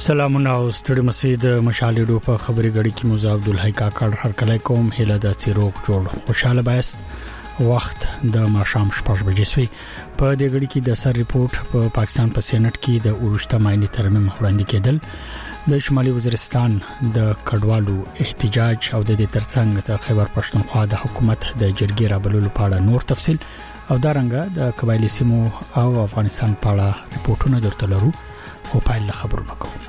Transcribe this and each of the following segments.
سلامونه او ستړي مسید مشال ډو په خبري غړي کې موزه عبدالحی کاکړ هر کله کوم هله د چیروک جوړ خوشاله بایست وخت د ماشام 6 بجې سوی په دې غړي کې د سر ریپورت په پاکستان په سېنات کې د اورشته مایني ترمیم وړاندې کېدل د شمالي وزیرستان د کډوالو احتجاج او د دې ترڅنګ د خیبر پښتونخوا د حکومت د جرګې رابللو په اړه نور تفصيل او دارنګه د قبایلی سیمو او افغانستان په اړه ریپورتونه درته لرو او پایله خبرونه کوو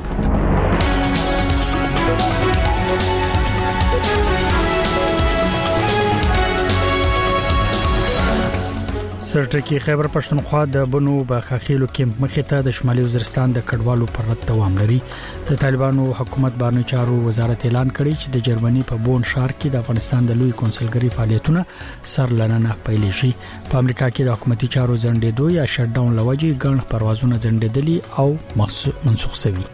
سرټکی خیبر پښتونخوا د بنو بخاخیلو کیمپ مخې ته د شمالي وزیرستان د کډوالو پر رد دوام لري د طالبانو حکومت بهرنی چارو وزارت اعلان کړی چې د جرمني په بون ښار کې د افغانستان د لوی کونسلګری فعالیتونه سر لننه پیل شي په امریکا کې د حکومتي چارو ځنډېدو یا شټ ډاون لوجي ګڼ پروازونه ځنډېدلي او منسوخ شوي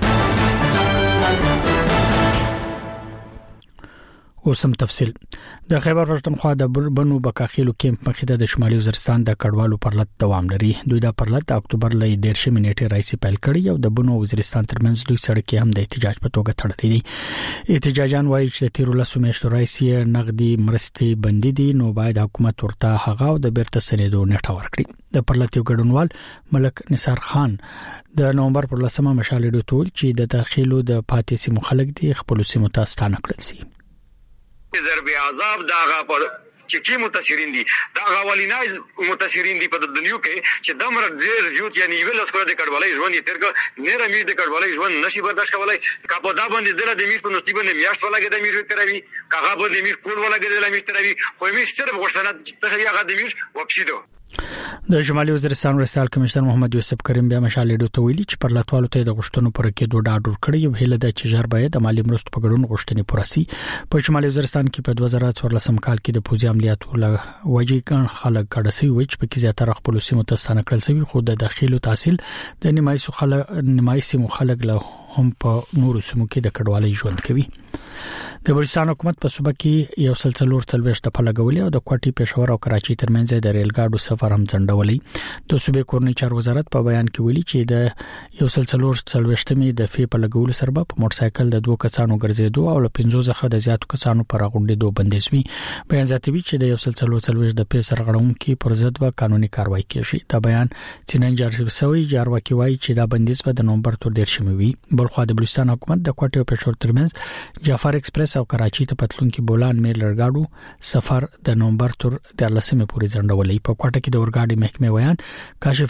اوسم تفصيل د خیبر پښتونخوا د بنو بکاخیلو کیمپ مخې ته د شمالي وزیرستان د کډوالو پر لټ دوام لري دوی د پر لټ د اکتوبر لې 13 منېټه راځي پیل کړی او د بنو وزیرستان ترمنځ دوی سړک هم د احتجاج په توګه تړلې دي احتجاجان وایي چې د 13 میاشتو راځي نقدي مرستې بندي دي نو باید حکومت ورته هغه او د بیرته سنیدو نټه ورکړي د پر لټ یو ګډونوال ملک نثار خان د نومبر پر 10 مشال ډو ټول چې د داخلو د پاتې سیمو خلک دي خپل سیمو ته ستانه کړل سي ضرب عذاب داغه پر چې کی متاثرین دي داغه ولینای متاثرین دي په دنیو کې چې دمر زیر یوت یعنی ویل اسکو د کډوالۍ ژوند یې ترګه نه رمې د کډوالۍ ژوند نشي برداشت کولای کاپو دا باندې دله د میش په نصیب نه میاشت ولاګه د میش تروي کاغه باندې میش کول ولاګه د میش تروي خو میش سره غوښتنه ته هغه د میش وپسیدو د شمالي وزیرستان رئیس کمشنر محمد یوسف کریم بیا مشال ډو ته ویلي چې پر لاتوالو ته د غشتنو پر کې دوه ډاډور کړی یو هله د چجر باید د مالی مرستو په ګډون غشتنې پرسي په شمالي وزیرستان کې په 2014 کال کې د پوزي عملیاتو وجې کان خلک کډسي وچ په کې زیاتره خپل سیمو ته ستانه کړل سوي خو د داخلو تحصیل د نمایسي مخالک له هم په نورو سیمو کې د کډوالۍ ژوند کوي د بلوچستان حکومت په صوبه کې یو سلسله د پلګولې او د کوټي پېښور او کراچي ترمنځ د ریل ګاډو سفر هم ځنډولې د صوبې کورنۍ چار وزارت په بیان کې ویلي چې د یو سلسله د فی پلګولو سره په موټر سایکل د دوه کسانو ګرځېدو او له 15 څخه د زیاتو کسانو پر غونډېدو بندیز وی بیان زیاتوي چې د یو سلسله د پیسر غړونکو پر ضد به قانوني کاروایی کیږي دا بیان چې نن جاری شوی جارواکي وایي چې دا بندیز به د نومبر تر 13 وي بلخو د بلوچستان حکومت د کوټي او پېښور ترمنځ جعفر ایکسپریس او کراچي ته پتلونکو بولان میل لړګاډو سفر د نومبر تر 13 پورې ځنډولې په کوټه کې د اورګاډي محکمې ویان کاشف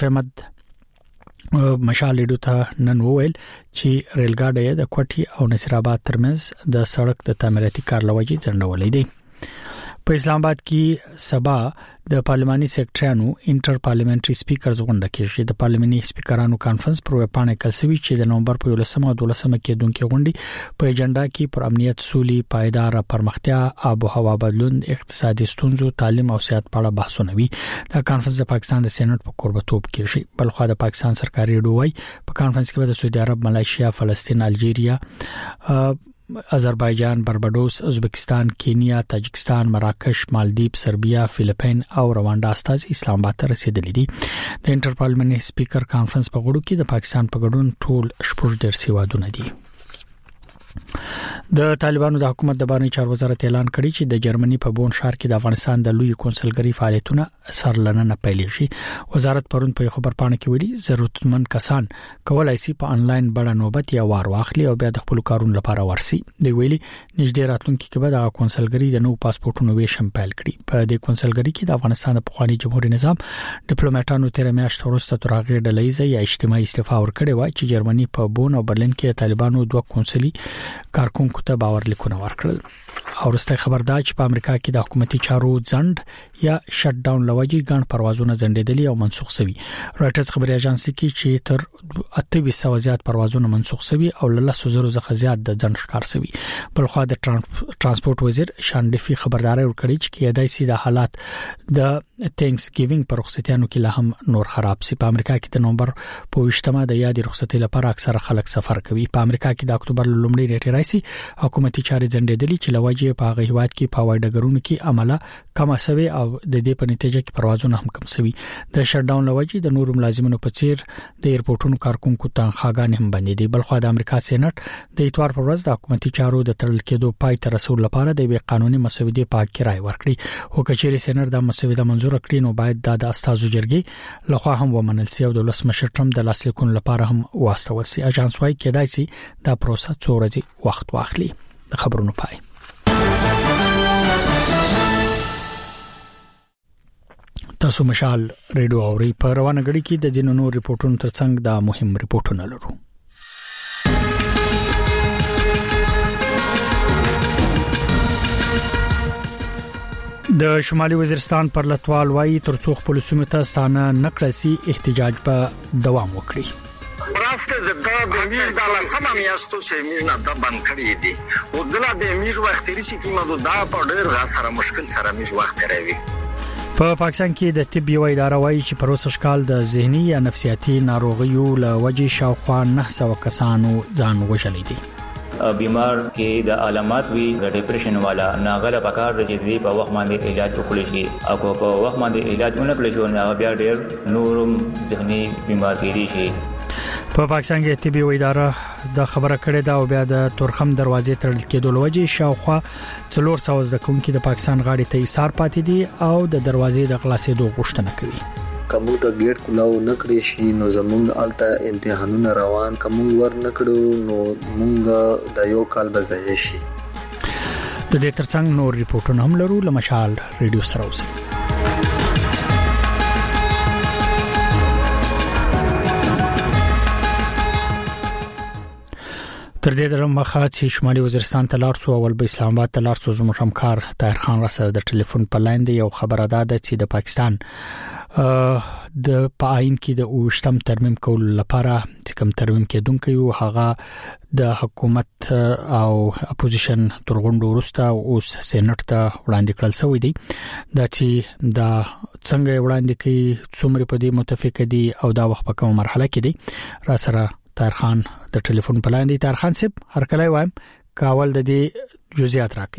احمد مشال ډو ته نن وویل چې ریل ګاډي د کوټي او نصر آباد ترمنځ د سړک د تعمیراتي کار لوجي ځنډولې دي په اسلام آباد کې سبا د پارلماني سیکریټریانو انټر پارلیمنټري سپیکرز غونډه کې د پارلماني سپیکرانو کانفرنس پر وپانه کلسوي چې د نومبر په 11 او 12 کې دونکو غونډې په ایجنډا کې پر امنیت سولي پایدار پرمختیا آب او هوا بدلون اقتصادي ستونزو تعلیم او سیاست په اړه بحثونه وي دا کانفرنس د پاکستان د سېنات په قربتوب کې شي بلخو د پاکستان سرکاري ډوای په کانفرنس کې د سعودي عرب ملایشیا فلسطین الجیریا آذربایجان بربادوس ازبکستان کینیا تاجکستان مراکش مالدیپ سربیا فلیپین او رواندا استاذ اسلام آباد ته رسیدلی دي د انټر پارلمنټري سپیکر کانفرنس په غړو کې د پاکستان په ګډون ټول شپږ درسي وادونه دي د طالبانو د حکومت د بهرنی چارو وزارت اعلان کړی چې د جرمني په بون ښار کې د افغانستان د لوی کونسلګری فعالیتونه سر لننه پیل شي وزارت پرون په خبر پاڼه کې ویلي ضرورتمند کسان کولای شي په انلاین بڼه نوبت یا وار واخلي او بیا د خپل کارونو لپاره ورسي دی ویلي نږدې راتلونکي کې به د کونسلګری د نو پاسپورتونو ویشم پیل کړي په دې کونسلګری کې د افغانستان د پخوانی جمهوریت نظام ډیپلوماټانو 13 میاشتې وروسته ترغه ډلېزه یا اجتماعي استعفا ورکړې و چې جرمني په بون او برلین کې طالبانو دوه کونسلي کارکونکو ته باور لیکونه ورکړل او وروسته خبردار چې په امریکا کې د حکومتي چارو ځنډ یا شټ ډاون لوجي ګڼ پروازونه ځنډېدلي او منسوخ شوي رائټرز خبري اژانسي کې چې تر 2800 زیات پروازونه منسوخ شوي او له 100 څخه زیات د ځنډ ښکار شوي بلخو د ترانسپورت وزیر شان ډفي خبرداري ورکړي چې کېدای شي د حالات د تھینکس ګیوینګ پر رخصتیانو کې لا هم نور خراب سي. په امریکا کې د نومبر په 28مه د یادې رخصتۍ لپاره اکثره خلک سفر کوي. په امریکا کې د اکتوبر لومړۍ نیټه راځي حکومتي چارې ځنډېدلې چې لوجه په هغه هیواد کې په هوایي ډګرونو کې عمله کم شوی او د دې په نتیجه کې پروازونه هم کم شوي. د شټ ډاون لوجه د نورو ملازمینو په څیر د ایرپورټونو کارکونکو تنخواګانې هم بندي دي. بلخو د امریکا سېنات د اتوار پر ورځ د حکومتي چارو د تړل کېدو پای ته رسول لپاره د وی قانوني مسودې په اړه رائے ورکړي. هو کچېری سېنات د مسودې منزور کړي نو باید د استازو جرګې لخوا هم ومنل شي او د ولسمشر ټرمپ د لاسلیکونو لپاره هم واستول شي. اجانس وايي کېدای شي دا پروسه څو ورځې وخت واخلي. د خبرونو پای. تاسو مشال ریډیو اوري په روانه غړي کې د جنونو ریپورتونو ترڅنګ د مهم ریپورتونه لرو. د شمالي وزیرستان پر لټوال وايي ترڅو خپل سیمه ته ستانه نکړسي احتجاج په دوام وکړي. راسته د میز د لاسمه میاشتو چې میز نه د بند کړی دي او دله د میز وخت لري چې مده دا په ډېر غاسره مشکل سره میز وخت راوي. په پاکستان کې د طب یو اداره وايي چې پر اوسه شکال د ذهني یا نفسیاتي ناروغیو له وجې شاوخوا 900 کسانو ځان وژلي دي. بیمار کې د علامات وی د ډیپریشن والا ناغله پکار د جدي په وخت باندې علاج وکړي شي او په وخت باندې علاج ونکړي شو نه بیا ډېر نورم ذهني بیماری شي. په پاکستان کې طبي اداره د خبره کړې ده او بیا د تورخم دروازې تړل کېدو لوجې شاوخوا 400 د کوم کې د پاکستان غاړي ته ایثار پاتې دي او د دروازې د خلاصېدو غوښتنه کوي. کومو ته ګیټ کلاو نکړي شي نو زمونږ الته امتحانونه روان کوم ور نکړو نو مونږ د یو کال بځای شي. د دې ترڅنګ نور ریپورتونه هم لرو. لمشال ریډیو سره اوسئ. تر دې درم مخه چې شمالي وزیرستان ته لاړ شو اول به اسلام آباد ته لاړ شو زموږ همکار طاهر خان را سره د ټلیفون په لاین دی. یو خبره ده چې د پاکستان د پاین کې د اوشتم ترمیم کول لپاره چې کوم ترمیم کېدونکو یو هغه د حکومت او اپوزیشن ترغونډو وروسته اوس سېنات ته وړاندې کړل شوی دی. دا چې دا څنګه وړاندې کوي څومره په دې متفق دي او دا وخت په کومه مرحله کې دی. را سره طاهر خان د ټلیفون په لاندې. طاهر خان صاحب هر کله وایم کاول د دې جزئیات راکړي.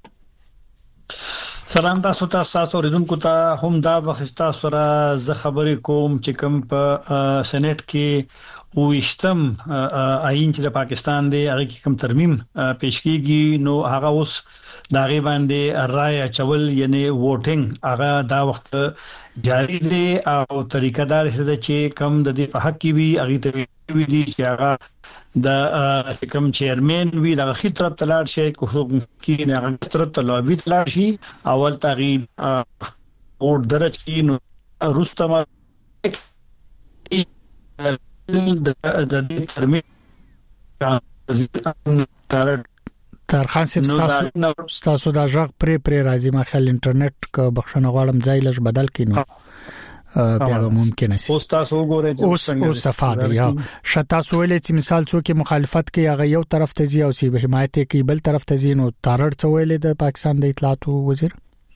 سلام تاسو ته اوریدونکو ته هم دا بخښتا سره زه خبرې کوم چې کوم په سېنات کې وشتم آئین چې د پاکستان دی هغه کې کوم ترمیم پیش کیږي نو هغه اوس دا غي باندې رائے چول یعنی ووټینګ هغه دا وخت جاری دی او طریقه دار څه چې کوم د دې په حق کې وی هغه ته وی دي چې هغه د کوم چیرمن وی د خې طرف تلاړ شي کې نه هغه طرف تلاوي تلاړ شي اول تغییر اور درج کې نو رستم د دې ترمیم طاهر خان صاحب تاسو دا ژغ پرې راځي ما خل انټرنیټ کا بخښنه غواړم ځای لږ بدل کینو بیا ممکن شي. اوس تاسو وګورئ اوس صفاده یا شتا سوالې چې مثال څوک مخالفت کوي هغه یو طرف ته ځي او چې به حمایت کوي بل طرف ته ځي نو تارړ څوالې د پاکستان د اطلاعات وزیر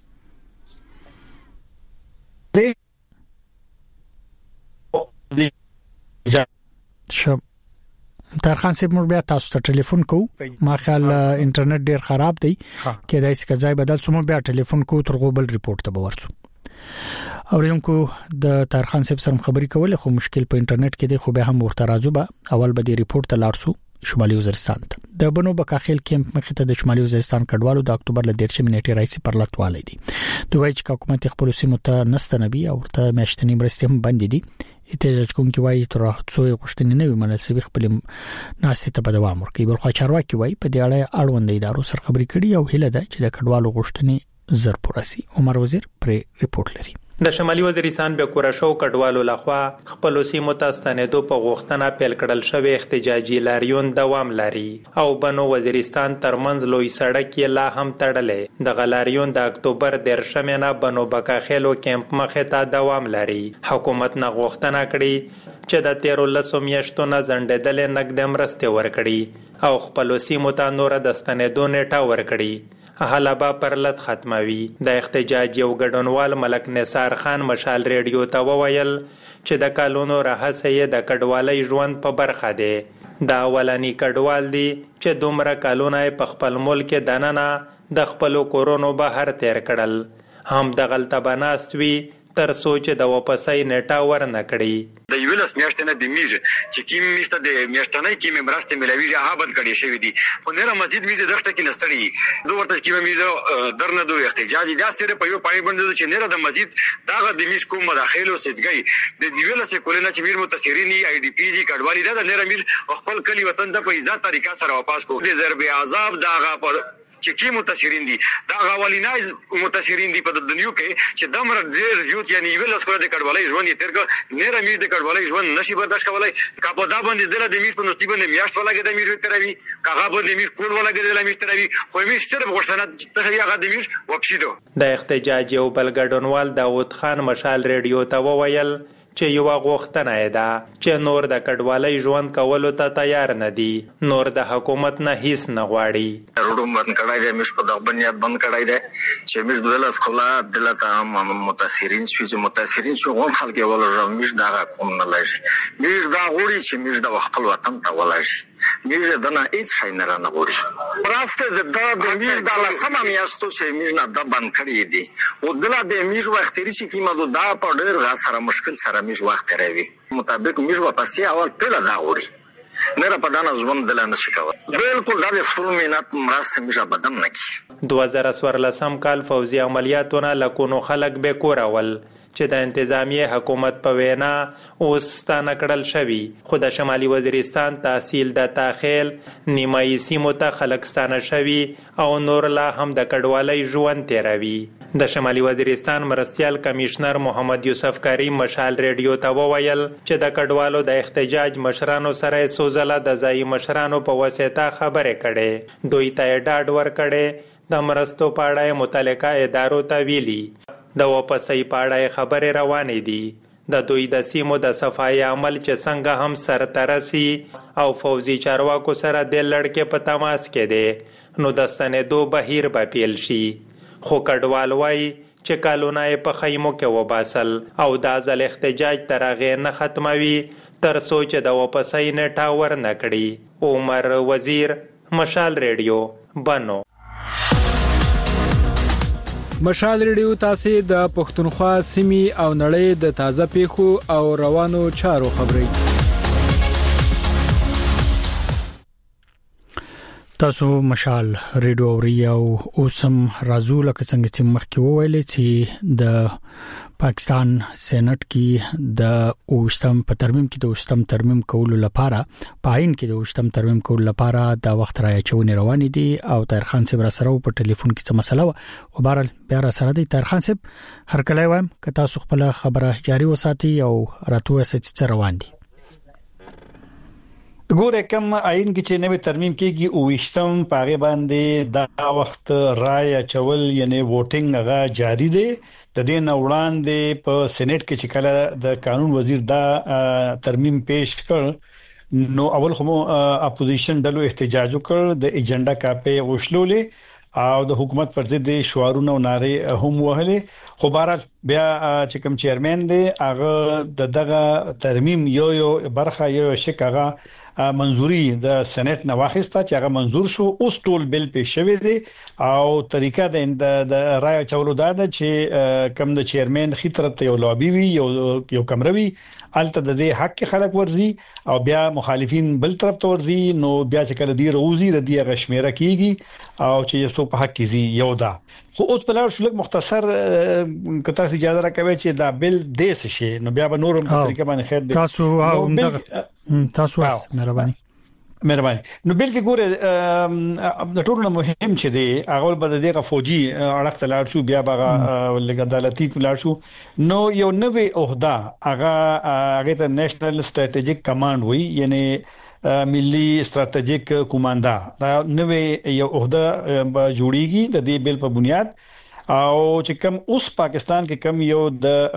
شب طاهر خان صاحب موږ بیا تاسو ته ټلیفون کوو. ما خیال انټرنیټ ډیر خراب دی کېدای شي ځای بدل سمو بیا ټلیفون کوو تر غوبل ریپورت ته ورسو. اوریدونکو د طاهر خان صاحب سره خبرې کولې خو مشکل په انټرنیټ کې دی خو به هم ورته راځو به اول به دی ریپورت ته لاړ شو شمالي وزیرستان ته. د بنو بکاخیل کیمپ مخې ته د شمالي وزیرستان کډوالو د اکتوبر ل 13 نیټه راځي پر لټوالې دي. دوی چې حکومت خپل سیمه ته نستنبي او ورته میاشتنی مرستې هم بند دي. احتجاج کوونکي وایي تر څو غوښتنې نه وي منل شوی خپل ناسته ته دوام ورکوي. بلخو چارواکي وایي په دې اړه اړوند ادارو سره خبرې کړي او هله ده چې د کډوالو غوښتنې زر پوره شي. عمر وزیر پر ریپورت لري. د شمالي وزیرستان به کورشو کډوالو لخوا خپل سیمو ته ستنېدو په غوښتنه پیل کړل شوی احتجاجي لاریون دوام لري او بنو وزیرستان ترمنځ لوی سړک یې لا هم تړلې. د غلاریون د اکتوبر 13 نه بنو بکاخیلو کیمپ مخې ته دوام لري. حکومت نه غوښتنه کړې چې د 13 میاشتو نه ځنډېدلې نقد مرستې ورکړي او خپل سیمو ته نور د ستنېدو نیټه ورکړي حلبا پرلت ختموي. د احتجاج یو ګډونوال ملک نثار خان مشال ریډیو ته وویل چې د کالونو راهڅه د کډوالۍ ژوند په برخه دی. دا اولنی کډوال دی چې دومره کالونه په خپل ملک دننه د خپل کورونو بهر تیر کړل. هم د غلطه بناستوي تر سوچ د واپسۍ نیټه ورنه کړي. د یویلس میاشتې نه د میږي چې کیم میسته د میاشتنۍ کیم مرسته ملوي هغه بند کړي شوی دي. په نره مسجد میږي دغه کې نستړي دوه ورته کیم میږي درنه دوه احتجاج دا سره په یو پای باندې چې نره د مسجد دغه د میش کوم مداخله سیدګي د یویلس کولنه چې میر متاثرین ای ډی پی جی کډوالي دا نره میر خپل کلی وطن ته په عزت طریقه سره واپس کو. د ضرب عذاب دغه پر چې کی متاثرین دي دا غوالینای متاثرین دي په دنیو کې چې دمر ډیر یوت یعنی ویل اسکو د کډوالۍ ژوند یې ترګه نه رمې د کډوالۍ ژوند نشي برداشت کولای. کاپو دا باندې دله د میش په نوستي باندې میاشت ولاګه د میش تروي کاغه باندې میش کول ولاګه د میش تروي خو میش سره غوښتنه ته هغه د میش وپسیدو. د احتجاج یو بل ګډونوال داوود خان مشال ریډیو ته وویل چې یو غوښتنه ده چې نور د کډوالۍ ژوند کولو ته تیار نه دي. نور د حکومت نه هیڅ نه غواړي. روډو بند کړای دی مش په دغه بنیاد بند کړای دی چې مش د لاس کولا دلته متاثرین شو غون خلک ولر مش دغه کوم نه لږ مش دا غوړي چې مش د خپل وطن ته ولر مش دنه هیڅ شي نه غوړي. راسته د مش د لاسمه میاشتو چې مش نه د بند کړی دی او دلته د مش وخت لري چې کیمه دا په ډیر غا سره مشکل سره مش وخت راوي مطابق مش واپسې اول پیله دا وړي نه را پدانه ژوند دل نه شي کولای. بالکل دا د خپل مینات مرسته مش بدن نه کی. 2014 کال فوزي عملیاتونه لکونو خلک به کورول چې د انتظامی حکومت په وینا اوس ستانه کړل شوی. خو د شمالي وزیرستان تحصیل د تاخیل نیمایي سیمو ته خلک ستانه شوی او نور لا هم د کډوالۍ ژوند تیروي. د شمالي وزیرستان مرستیال کمشنر محمد یوسف کریم مشال ریډیو ته وویل چې د کډوالو د احتجاج مشرانو سره سوزله د ځایي مشرانو په واسطه خبرې کړي. دوی ته ډاډ ورکړي د مرستو په اړه متعلقه ادارو ته ویلي د واپسۍ په اړه خبرې روانې دي. د دوی د سیمو د صفایي عمل چې څنګه هم سرته رسي او فوزي چارواکو سره د لړکې په تماس کې دي نو د ستنېدو بهیر به پیل شي. خو کډوال وایي چې کالونه په خیمو کې وباسل او دا ځل احتجاج تر هغې نه ختموي تر څو چې د واپسۍ نیټه ورنه کړي. عمر وزیر مشال ریډیو بنو. مشال ریډیو تاسو د پښتونخوا سیمې او نړۍ د تازه پیښو او روانو چارو خبري تاسو مشال ریډیو اوري او اوسم رازو لکه څنګه چې مخکې وویل چې د پاکستان سېنات کې د اوستم په ترمیم کې د اوستم ترمیم کولو لپاره پاین کې د اوستم ترمیم کولو لپاره د وخت راچونې روان دي او طاهر خان صاحب را سره په ټلیفون کې څه مسله و بهرال بیا را سره دی. طاهر خان صاحب هر کله وایم که تاسو خپل خبره جاری وساتئ او راتوه څه روان دي. ګوره کوم آئین کې چې نوې ترمیم کېږي او وشتم پاره باندې دا وخت رائے چول یعنی ووټینګ هغه جاری دی. د دې وړاندې په سېنات کې چې کله د قانون وزیر دا ترمیم پیش کړ نو اول خو اپوزیشن ډلو احتجاج وکړ د ایجنډا کاپې غوښلولې او د حکومت پر ضد شعارونه او نارې هم وهلې. خو بهرحال بیا چې کوم چیرمن دی هغه دغه ترمیم یو برخه یو شکه منظوري د سېنات نه واخیسته چې هغه منظور شو. اوس ټول بل پیښ شوی دی او طریقه د رائے چولو دا ده چې کم د چیرمن خې طرف ته یو لابي وي یو کمروي الته د دې حق خلک ورزي او بیا مخالفین بل طرف ته ورزي نو بیا چې کله دی روزي د دې غشمیره کیږي او چې یو په حق کیږي یو دا. خو اوس په لار شلک مختصر کته اجازه راکوي چې دا بل دیس شي نو بیا به نورم په طریقه باندې خیر دی تاسو مهرباني نو بلکې ګوره د ټولو مهم چې دی هغه به دغه فوجي اړخ ته لاړ شو بیا به لګ عدالتي لاړ شو نو یو نوې عہده هغه ته نېشنل سټریټیجیک کمانډ وی یعنی ملي ستراتیژیک کمانډا دا نوې یو عہده جوړیږي د دې بل په بنیاد او چې کوم اوس پاکستان کې کوم یو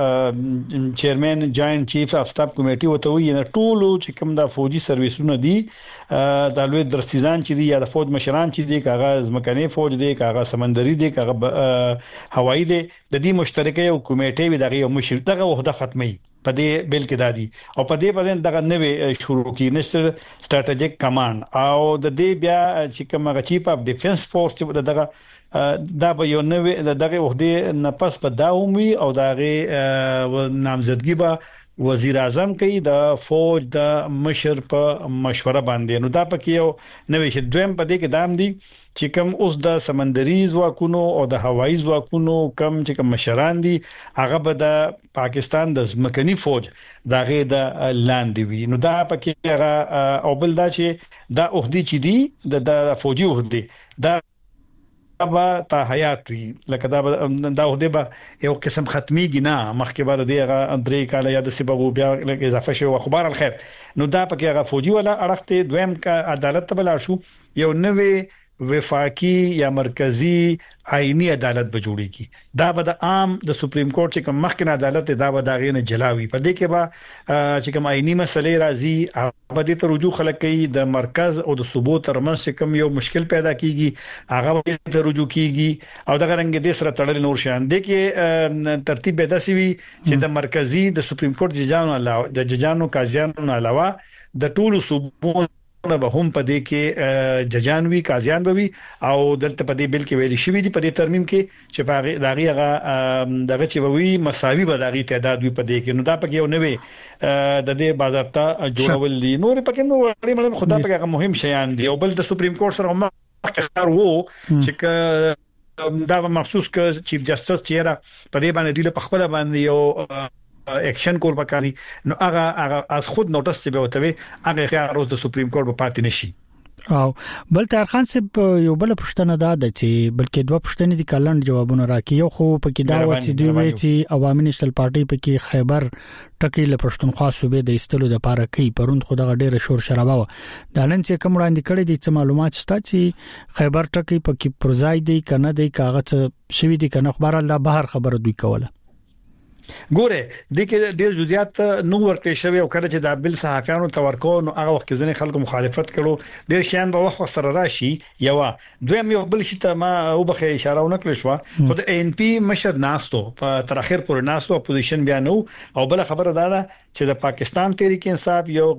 د چیرمن جاینټ چیف اف سټاف کمیټي وته وي نه ټول چې کوم د فوجي سرویسونو دي د لوی درسیزان چې دي یا د فوج مشران چې دي کاغذ مکني فوج دي کاغذ سمندري دي کاغذ هوایي دي د دې مشترکه یو کمیټي وي دغه مشر دغه وحده ختمي په دې بل کې دادي او په دې باندې دغه نوې شروع کی نشټر سټریټیجیک کمانډ او د دې بیا چې کوم چیف اف ډیفنس فورس چې دغه دا به یو نوې دغه وحده نه پس په داومي او دغه نامزدګي به وزیر اعظم کوي د فوج د مشر په مشوره باندې نو دا پکې یو نوې شي دویم په دې کې دام دي چې کوم اوس د سمندري ځواکونو او د هوایي ځواکونو کوم چې کوم مشران دي هغه به د پاکستان د ځمکني فوج دغه د لاندې وي نو دا پکې هغه او بل دا چې دا اوهدي چې دي د فوجي اوهدي دا با تا حیات وی لکه دا اوهده به یو قسم ختميږي نه مخکې بعد دغه درې کال یا د سبب بیا اضافه شو خبر الخير نو دا پکې هغه فوجي ولا اړخته دویم کا عدالت ته بلا شو یو نوې وفاقي یا مرکزی آئینی عدالت به جوړیږي دا به د عام د سپریم کورټ چې کوم مخکنه عدالت دا به دا غینه جلاوي په دې کې به چې کوم آئینی مسلې راځي هغه د ته رجوع خلک کوي د مرکز او د صوبو ترمنځ کوم یو مشکل پیدا کیږي هغه به ته رجوع کیږي او دغه رنګ د سره تړل نور شان دي کې ترتیب به داسي وي چې د مرکزی د سپریم کورټ ججانو علاوه د ججانو قاضیانو علاوه د ټولو صوبو به هم په دې کې ججان وی قاضیان به وي او دلته په دې بل کې ویل شوی دی په دې ترمیم کې چې په داغي دغه چې وی مساوي به داغي تعداد وي په دې کې نو دا پکې یو نوې د دې باضابطه جوړول دي نور پکې نو وړي خدا پکې مهم شیان دي او بل د سپریم کورټ سره هم کار وو چې دا مخصوص ک چیف جسټس چیرې په دې باندې د خپل باندې یو اکشن کول وکړي نو هغه از خود نوټس چې به وتوي هغه خیار د سپریم کورټ په پاتې نشي او بل تر خان صاحب یو بل پښتنه ده چې بلکې دوه پښتنې د کلند جوابونه راکې یو خو پکې دا و چې دوی وی چې عوامي نشل پارټي پکې خیبر ټکی له پښتونخوا صوبې د استلو د پاره کوي پروند خو دغه ډیره شور شرابه و د نن چې کوم وړاندې کړي دي چې معلومات شته چې خیبر ټکی پکې پروزای دی کنه دی کاغذ شوی دی کنه خبره د بهر خبره دوی کوله ګوره د کې ډېر جزئیات نو ورکړی شوی او کله چې د بل صحافیانو تورکو نو هغه وخت ځنې خلکو مخالفت کړو ډېر شیان به وخت سره راشي یو دویم یو بل شي ته ما او به اشاره ونکړې شو خو د ان پی مشر ناستو په تر اخر پورې ناستو اپوزیشن بیانو او بل خبره ده چې د پاکستان تحریک انصاف یو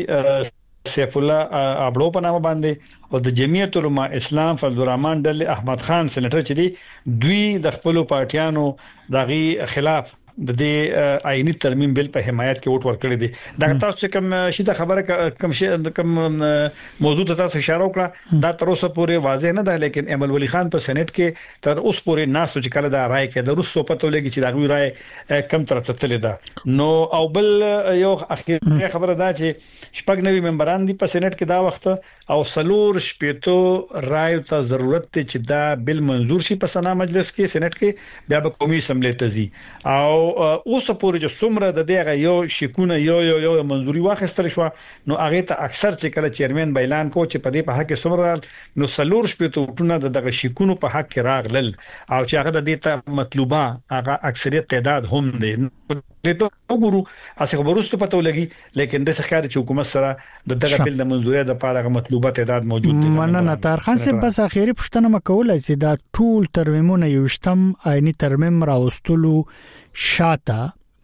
غړي سیف الله ابړو په نامه باندې او د جمعیت العلماء اسلام فضل الرحمن ډل احمد خان سېنیټر چې دی دوی د خپل پارټیانو دغه خلاف د دې آئینی ترمیم بل په حمایت کې ووټ ورکړی دی دا تاسو کوم شي د خبره کوم موضوع ته تاسو اشاره وکړه دا تر اوسه پورې واضح نه ده لیکن امل ولی خان په سېنات کې تر اوس پورې ناس چې کله دا رائے کې د روسو پته لګی چې دا رائے کم طرف ته تللی ده نو او بل یو اخیری خبره ده چې شپږ نوي ممبران دي په سېنات کې دا وخت او سلور شپېتو رائے ته ضرورت ته چې دا بل منزور شي په سنا مجلس کې سېنات کې بیا به قومي اسمبلی ته ځي او اوس پورې چې څومره د دغه یو شکونه یو منځوري واخیستل شو نو هغه ته اکثر چې کله چیرمن اعلان کو چې په دې په حق کې څومره نو سلور شپته ټونه دغه شکونو په حق کې راغلل او چې هغه د دې ته مطلوبه هغه اکثریت تعداد هم دي ته وګورو اسه خبرونه پته ولګي لیکن د ښکار چې حکومت سره دغه بل د منځوري د لپاره مطلوبه تعداد موجود دي مننه تارخان صاحب بس اخیری پښتنه مکول چې دا ټول ترمیمونه یوشتم آئینی ترمیم راوستلو شاته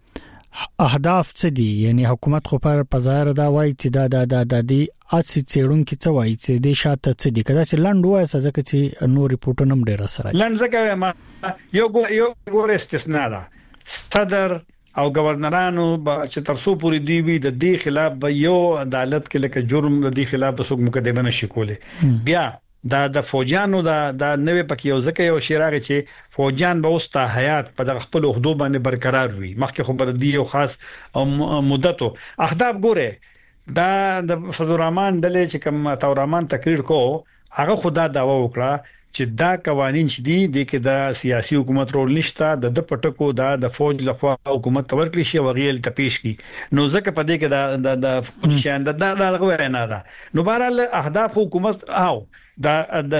اهداف څه دي یعنی حکومت خو په ظاهر دا وایي چې دا د اسی چېړون کې څه وایي چې د شاته څه دي کدا چې لاند وایي ځکه چې نو ریپورټونه هم ډیر سره لاند ځکه ما یو ګور استثناء ده صدر او گورنرانو چې ترسو پوری دی وی د دې خلاف به یو عدالت کې لکه جرم د دې خلاف به څوک مقدمه نشي کوله بیا د فوجانو د نوې پکې یو ځکه یو شیراغ چې فوجان به اوستا حیات په دغه خپل خدو باندې برقرار وي مخکې خو بر دی یو خاص مدته اهداف ګوره دا د فضل الرحمن دلې چې کوم تورمان تقریر کو هغه خدا داوا وکړه چې دا قوانين چې دي د کې د سیاسي حکومت رول نشته د پټکو د فوج لخوا حکومت تورکړي شي وغیل تپیش کی نو ځکه په دې کې د پولیسان د غوښنه ده نو بهرحال اهداف حکومت او د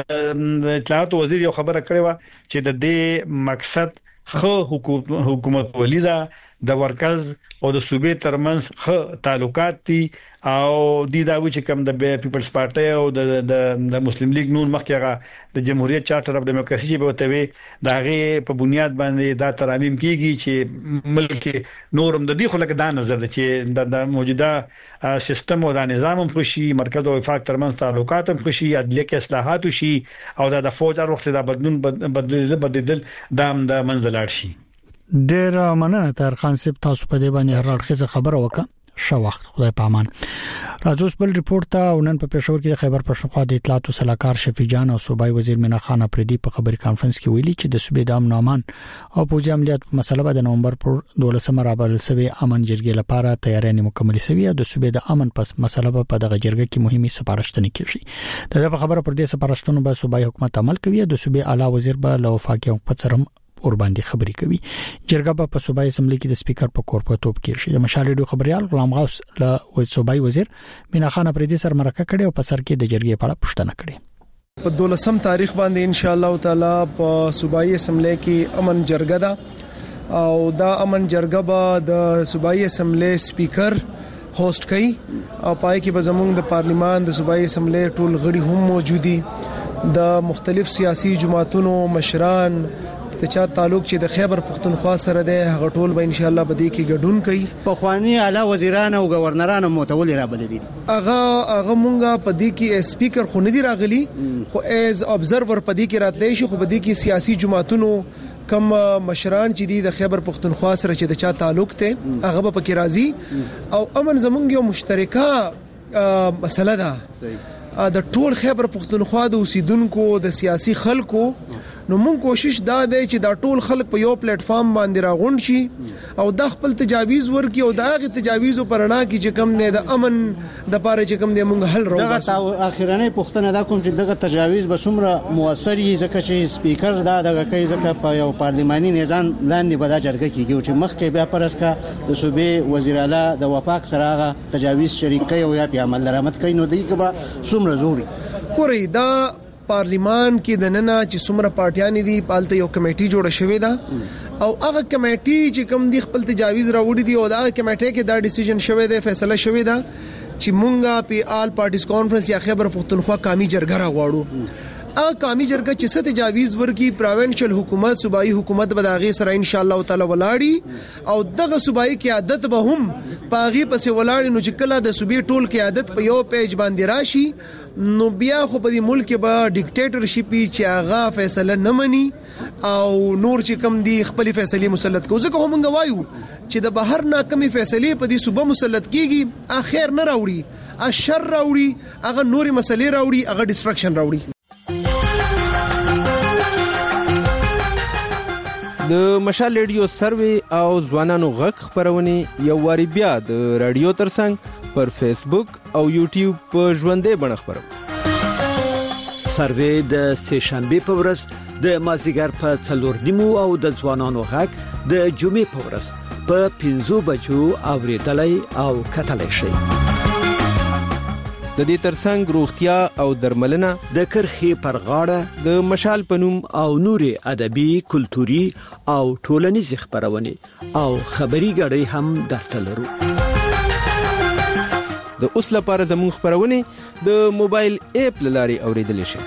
اطلاعات وزیر یو خبره کړې و چې د دې مقصد خو حکومت ولیدا د ورکز او د صوبې ترمنځ خو تعلقات دي او د داوی چې کوم د پیپلز پارټي او د مسلم لیگ نون مخکې د جمهوریت چارټر اف ډیموکراسي چې به وتوي داغه په بنیاد باندې دا ترامیم کیږي چې ملک نورم د دې خلک دا نظر ده چې د موجوده سیستم او د نظام هم خوشي مرکز او وفاق ترمنځ تعلقات هم خوشي عدلیه کې اصلاحات وشي او د فوج وروخت د بدلون د منځلار شي ډیر مننه تر خان صاحب تاسو په دې باندې هر اړخه خبره وکړه شو وخت خدای پامان راځوس بل ریپورت ته ونن په پېښور کې خیبر پښتونخوا د اطلاعات او سلاکار شفیع جان او صوبای وزیر مینا خان اپریدي په خبري کانفرنس کې ویلي چې د صوبې د امن امان او پوځي عملیات په مسله باندې نومبر پر 12 رابل سوي امن جرګې لپاره تیاری مکمل سوي او د صوبې د امن پس مسله په دغه جرګه کې مهمه سپارښتنه کیږي دغه خبره پر دې سپارښتنو به صوبای حکومت عمل کوي د صوبې اعلی وزیر به له وفاقي حکومت سره اور باندې خبري کوي جرګه په صوبای اسمبلی کې د سپیکر په کورپټوب کې شي د مشال ریډیو خبريال غلام غوث له صوبای وزیر مینا خان اپریدي سره مرکه کړي او په سر کې د جرګې په اړه پوښتنه کړي په 12 تاریخ باندې ان شاء الله تعالی په صوبای اسمبلی کې امن جرګه ده او دا امن جرګه به د صوبای اسمبلی سپیکر هوست کوي او پای کې به زموږ د پارلیمان د صوبای اسمبلی ټول غړي هم موجودي د مختلف سیاسي جماعتونو مشران د چا تعلق چې د خیبر پښتونخوا سره ده هغه ټول به ان شاء الله بده کې ګډون کوي په خواني اعلی وزیران او گورنران متولي را بل دي هغه مونږه په دې کې سپیکر خو نه دی راغلی خو ایز ابزرور په دې کې راتلی شي خو په دې کې سیاسي جماعتونو کم مشران چې دي د خیبر پښتونخوا سره چې د چا تعلق ته هغه په کې راځي او امن زمونږ یو مشترکه مسله ده د ټول خیبر پښتونخوا د اوسیدونکو د سیاسي خلکو نو مونږ کوشش دا دی چې دا ټول خلک په یو پلیټ فارم باندې راغونډ شي او د خپل تجاویز ورکي او دغه تجاویزو پرنا کې چې کم نه د امن د پاره چې کم دی مونږ حل راوړو دغه اخیرانه پښتنه دا کوم چې دغه تجاویز به څومره موثر وي ځکه چې سپیکر دغه کوي ځکه په یو پارلماني نظام لاندې به دا جرګه کیږي چې مخکې بیا پرسکا د صوبې وزیر اعلی د وفاق سره هغه تجاویز شریک کوي او یا په عمل درآمد کوي نو دغه به څومره زوري کوري دا پارلیمان کې د نننه چې څومره پارټیان دي پالته یو کمیټي جوړه شوې ده او هغه کمیټي چې کوم دی خپل تجاویز راوړي دي او دا کمیټي کې دا ډیسیژن شوی دی فیصله شوی ده چې مونږه په آل پارټیز کانفرنس یا خیبر پښتونخوا قومي جرګه راغواړو قومي جرګه چې ست تجاویز ورکی پروینشل حکومت صوبایي حکومت به داغه سره ان شاء الله تعالی ولاړی او دغه صوبایي قیادت به هم پاغي پسې ولاړی نو چې کله د صوبې ټول قیادت په یو پیج باندې راشي نو بیا خو په دې ملک به ډیکټیټرشپ چې هغه فیصله نه مني او نور چې کم دي خپل فیصله مسلط کو ځکه هم غوايو چې د بهر ناکمي فیصله په دې صوبه مسلط کیږي اخر نه راوړي اشر راوړي هغه نوري مسلې راوړي هغه ډیسټرکشن راوړي د مشال ریډیو سروي او ځوانانو غږ خبرونه یو واری بیا د رادیو ترڅنګ پر فیسبوک او یوټیوب په ژوندې بڼه خبرو سروي د سهشنبه په ورځ د مازیګر په 4:30 او د ځوانانو غږ د جمعې په ورځ په 5 بجو اوریدلای او کتلای شي د دې ترڅنګ روغتیا او درملنه د کرخي پر غاړه د مشال پنوم او نوري ادبي کلتوري او ټولنیز خبرونه او خبري غړي هم درته لرو د اوس لپاره زموږ خبرونه د موبایل اپ لاري اوریدل شي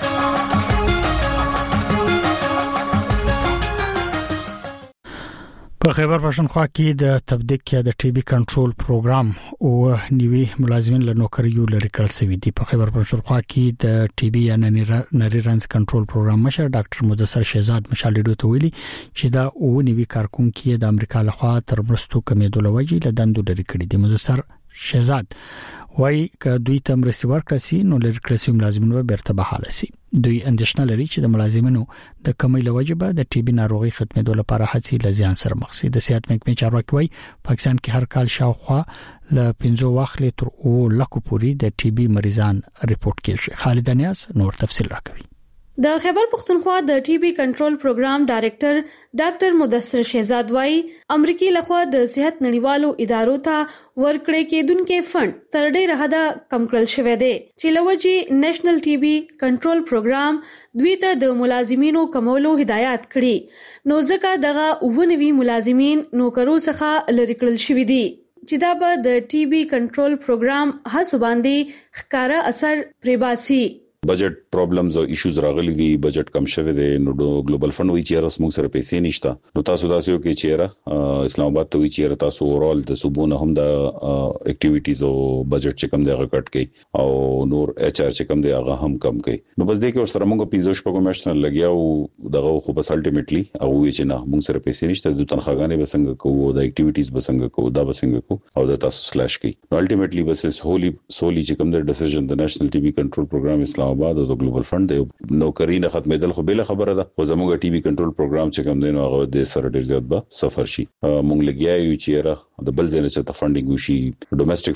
په خیبر پښتونخوا کې د تبدیق یا د ټي بي کنټرول پروګرام او نیوي ملازمین له نوکریو لري کړل شوی دی په خیبر پښتونخوا کې د ټي بي یا نری رنز کنټرول پروګرام مشر ډاکټر مدثر شهزاد مشال ډیډو ته ویلي چې دا او نیوي کارکونکو د امریکا لخوا تر مرستو کمیدو لوجي له دندو لري کړی دی مدثر شهزاد وای ک دوی تم مرستي ورکړي نو لري کړی ملازمین به برته بحاله سي دوی اندېښنه لري چې د ملازمینو د کمی لوجبه د ټي بي ناروغي ختمېدو لپاره هڅې لزیان سره مخ سي د صحت محکمې چارواکي وای پاکستان کې هر کال شاوخوا ل 15 واخلې تر او لکو پوري د ټي بي مریضان ریپورت کیږي خالد انیاس نور تفصیل راکوي د خیبر پختونخوا د ټي بي کنټرول پروګرام ډایریکټر ډاکټر مدثر شهزاد وايي امریکای لخوا د صحت نړیوالو ادارو ته ورکړې کېدونکې فند تر ډېره حده کم کړل شوی دی چې لوجي نېشنل ټي بي کنټرول پروګرام دوی ته د ملازمینو کمولو هدایت کړي نو ځکه دغه 90 ملازمین نوکرو څخه لری کړل شوی دي چې دا به د ټي بي کنټرول پروګرام هڅو باندې ښکارا اثر پریباسي بجټ پرابلمز او ایشوز راغلي دي بجټ کم شوی دی نو ګلوبل فند وی چې رسمو سره پیسې نشته نو تاسو داسې یو کې چې اسلام آباد ته وی چې تاسو اورال د صوبونه هم د اکټیویټیز او بجټ چې کم دی هغه کټ کړي او نور ایچ ار چې کم دی هغه هم کم کړي نو بس دې کې سره موږ پیزوش په کومشنل لګیا او دغه خو بس الټیمیټلی او وی چې نه موږ سره پیسې نشته د تنخواګانې بسنګ کوو د اکټیویټیز بسنګ کوو دا بسنګ کوو او د تاسو سلاش کړي نو الټیمیټلی بس اس سولي چې کم دی ډیسیژن د نېشنل ټي بي کنټرول پروګرام اسلام آباد او د ګلوبل فند دی نوکری نه ختمېدل خو بل خبره ده خو زموږ ټي بي کنټرول پروګرام چې کوم دی نو هغه د سره ډیر زیات به سفر شي مونږ لګیا یو چې د بل ځای نه چې فندینګ وشي ډومېسټک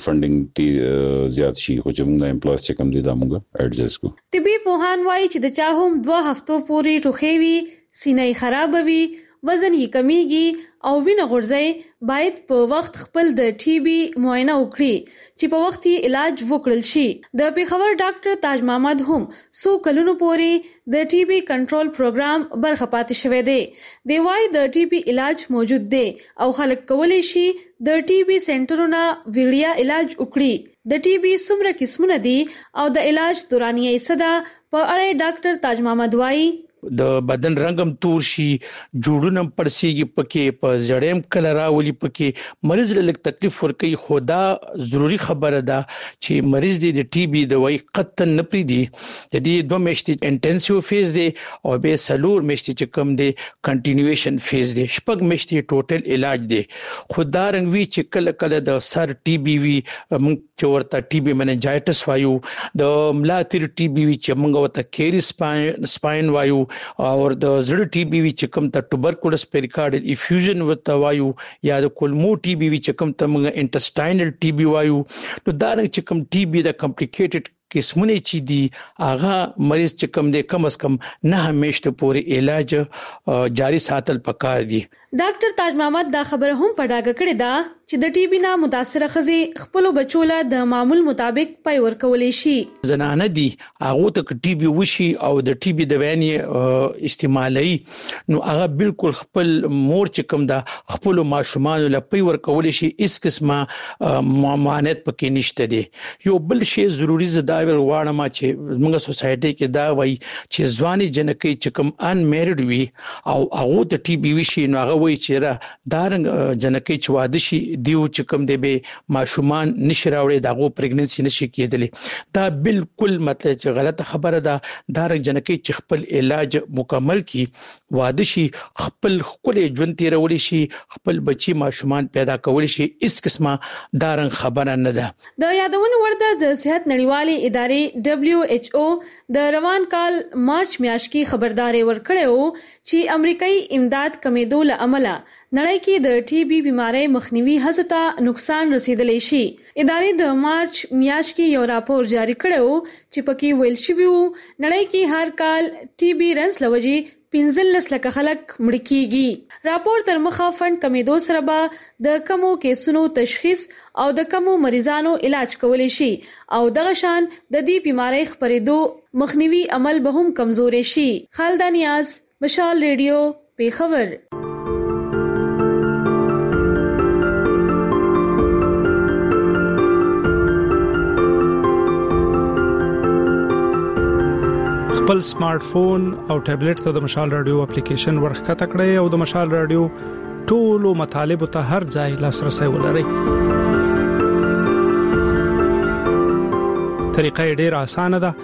فندینګ زیات شي خو چې موږ امپلویز چې کوم دي دا موږ اډجسټ کو طبي پوهان وايي چې د چا هم 2 هفتو پورې ټوخېوي سینې خرابوي وزن یې کمیږي او وینه غورځي باید په وخت خپل د ټي بي معاینه وکړي چې په وخت یې علاج وکړل شي د پیښور ډاکټر تاج محمد هم سو کلونو پورې د ټي بي کنټرول پروګرام برخه پاتې شوی دی دی وايي د ټي بي علاج موجود دی او خلک کولی شي د ټي بي سنټرونو ویړیا علاج وکړي د ټي بي څومره قسمونه دي او د علاج دورانیه صدا په اړه ډاکټر تاج محمد وايي د بدن رنگم تور شي جوړونه پړسیږي پکې په زړیم کله راولي پکې مریض له تکلیف ورکي خدا ضروری خبره ده چې مریض د ټي بي دوايي قطن نه پری دي د دې 2 میاشتې انټنسیو فیز دی او به سلور میاشتې چې کم دی کنټینیویشن فیز دی شپږ میاشتې ټوټل علاج دی خدا رنګ وی چې کله کله د سر ټي بي وی موږ چې ورته ټي بي مننجایټس وایو د ملاتیر ټي بي وی چې موږ ورته کیری سپاین وایو او د زړه ټي بي وی چې کوم ته ټوبرکولوس پیریکارډل افیوژن ورته وایو یا د کولمو ټي بي وی چې کوم ته موږ انټسټاینل ټي بي وایو نو دا رنګ چې کوم ټي بي د کمپلیکیټډ قسمونه چې دي هغه مریض چې کم دی کم از کم نه همیشته پورې علاج جاری ساتل پکار دي ډاکټر تاج محمد دا خبره هم پډاګه کړې ده چې د ټي بي نه متاثره خزي خپل بچوله د معمول مطابق پای ورکولې شي زنانه دي هغه ته ټي بي وشي او د ټي بي د بیانې استعمالي نو هغه بالکل خپل مور چې کم دا خپل ماشومان له پای ورکولې شي اس قسمه ممانعت پکې نشته دي یو بل شی ضروری زده واړه ما چې موږ سوسايټي کې دا وایي چې ځواني جنکې چې کوم ان میریډ وي او هغه ته ټي بي وشي نو هغه وایي چې دا رنګ جنکې چې واده شي دیو چې کوم دی به ماشومان نشي راوړي داغه پریګننسي نشي کېدلی دا بالکل مطلب چې غلطه خبره ده دا رنګ جنکې چې خپل علاج مکمل کی واده شي خپل خپل ژوند تیرول شي خپل بچي ماشومان پیدا کول شي اس قسمه دا رنګ خبره نه ده د یادونه ورده د صحت نړیوالې ادارې WHO د روان کال مارچ میاشت کې خبرداري ورکړې چې امریکایي امداد کمیدو له امله نړۍ کې د ټي بي بيمارۍ مخنیوي هڅو ته نقصان رسیدلی شي ادارې د مارچ میاشت کې یو راپور جاری کړو چې پکې ویل شوی وو نړۍ کې هر کال ټي بي رنس لوجي 15 لک خلک مړ کیږي راپور تر مخه فند کمیدو سره به د کمو کیسونو تشخیص او د کمو مریضانو علاج کولی شي او دغه شان د دې بیماری خپرېدو مخنیوي عمل به هم کمزوري شي خالد نیاز مشال ریډیو پیښور خپل سمارټ فون او ټابلیټ ته د مشال رادیو اپلیکیشن ورخته کړئ او د مشال رادیو ټولو مطالب ته هر ځای لاسرسي ولرئ. طریقه ډیره اسانه ده.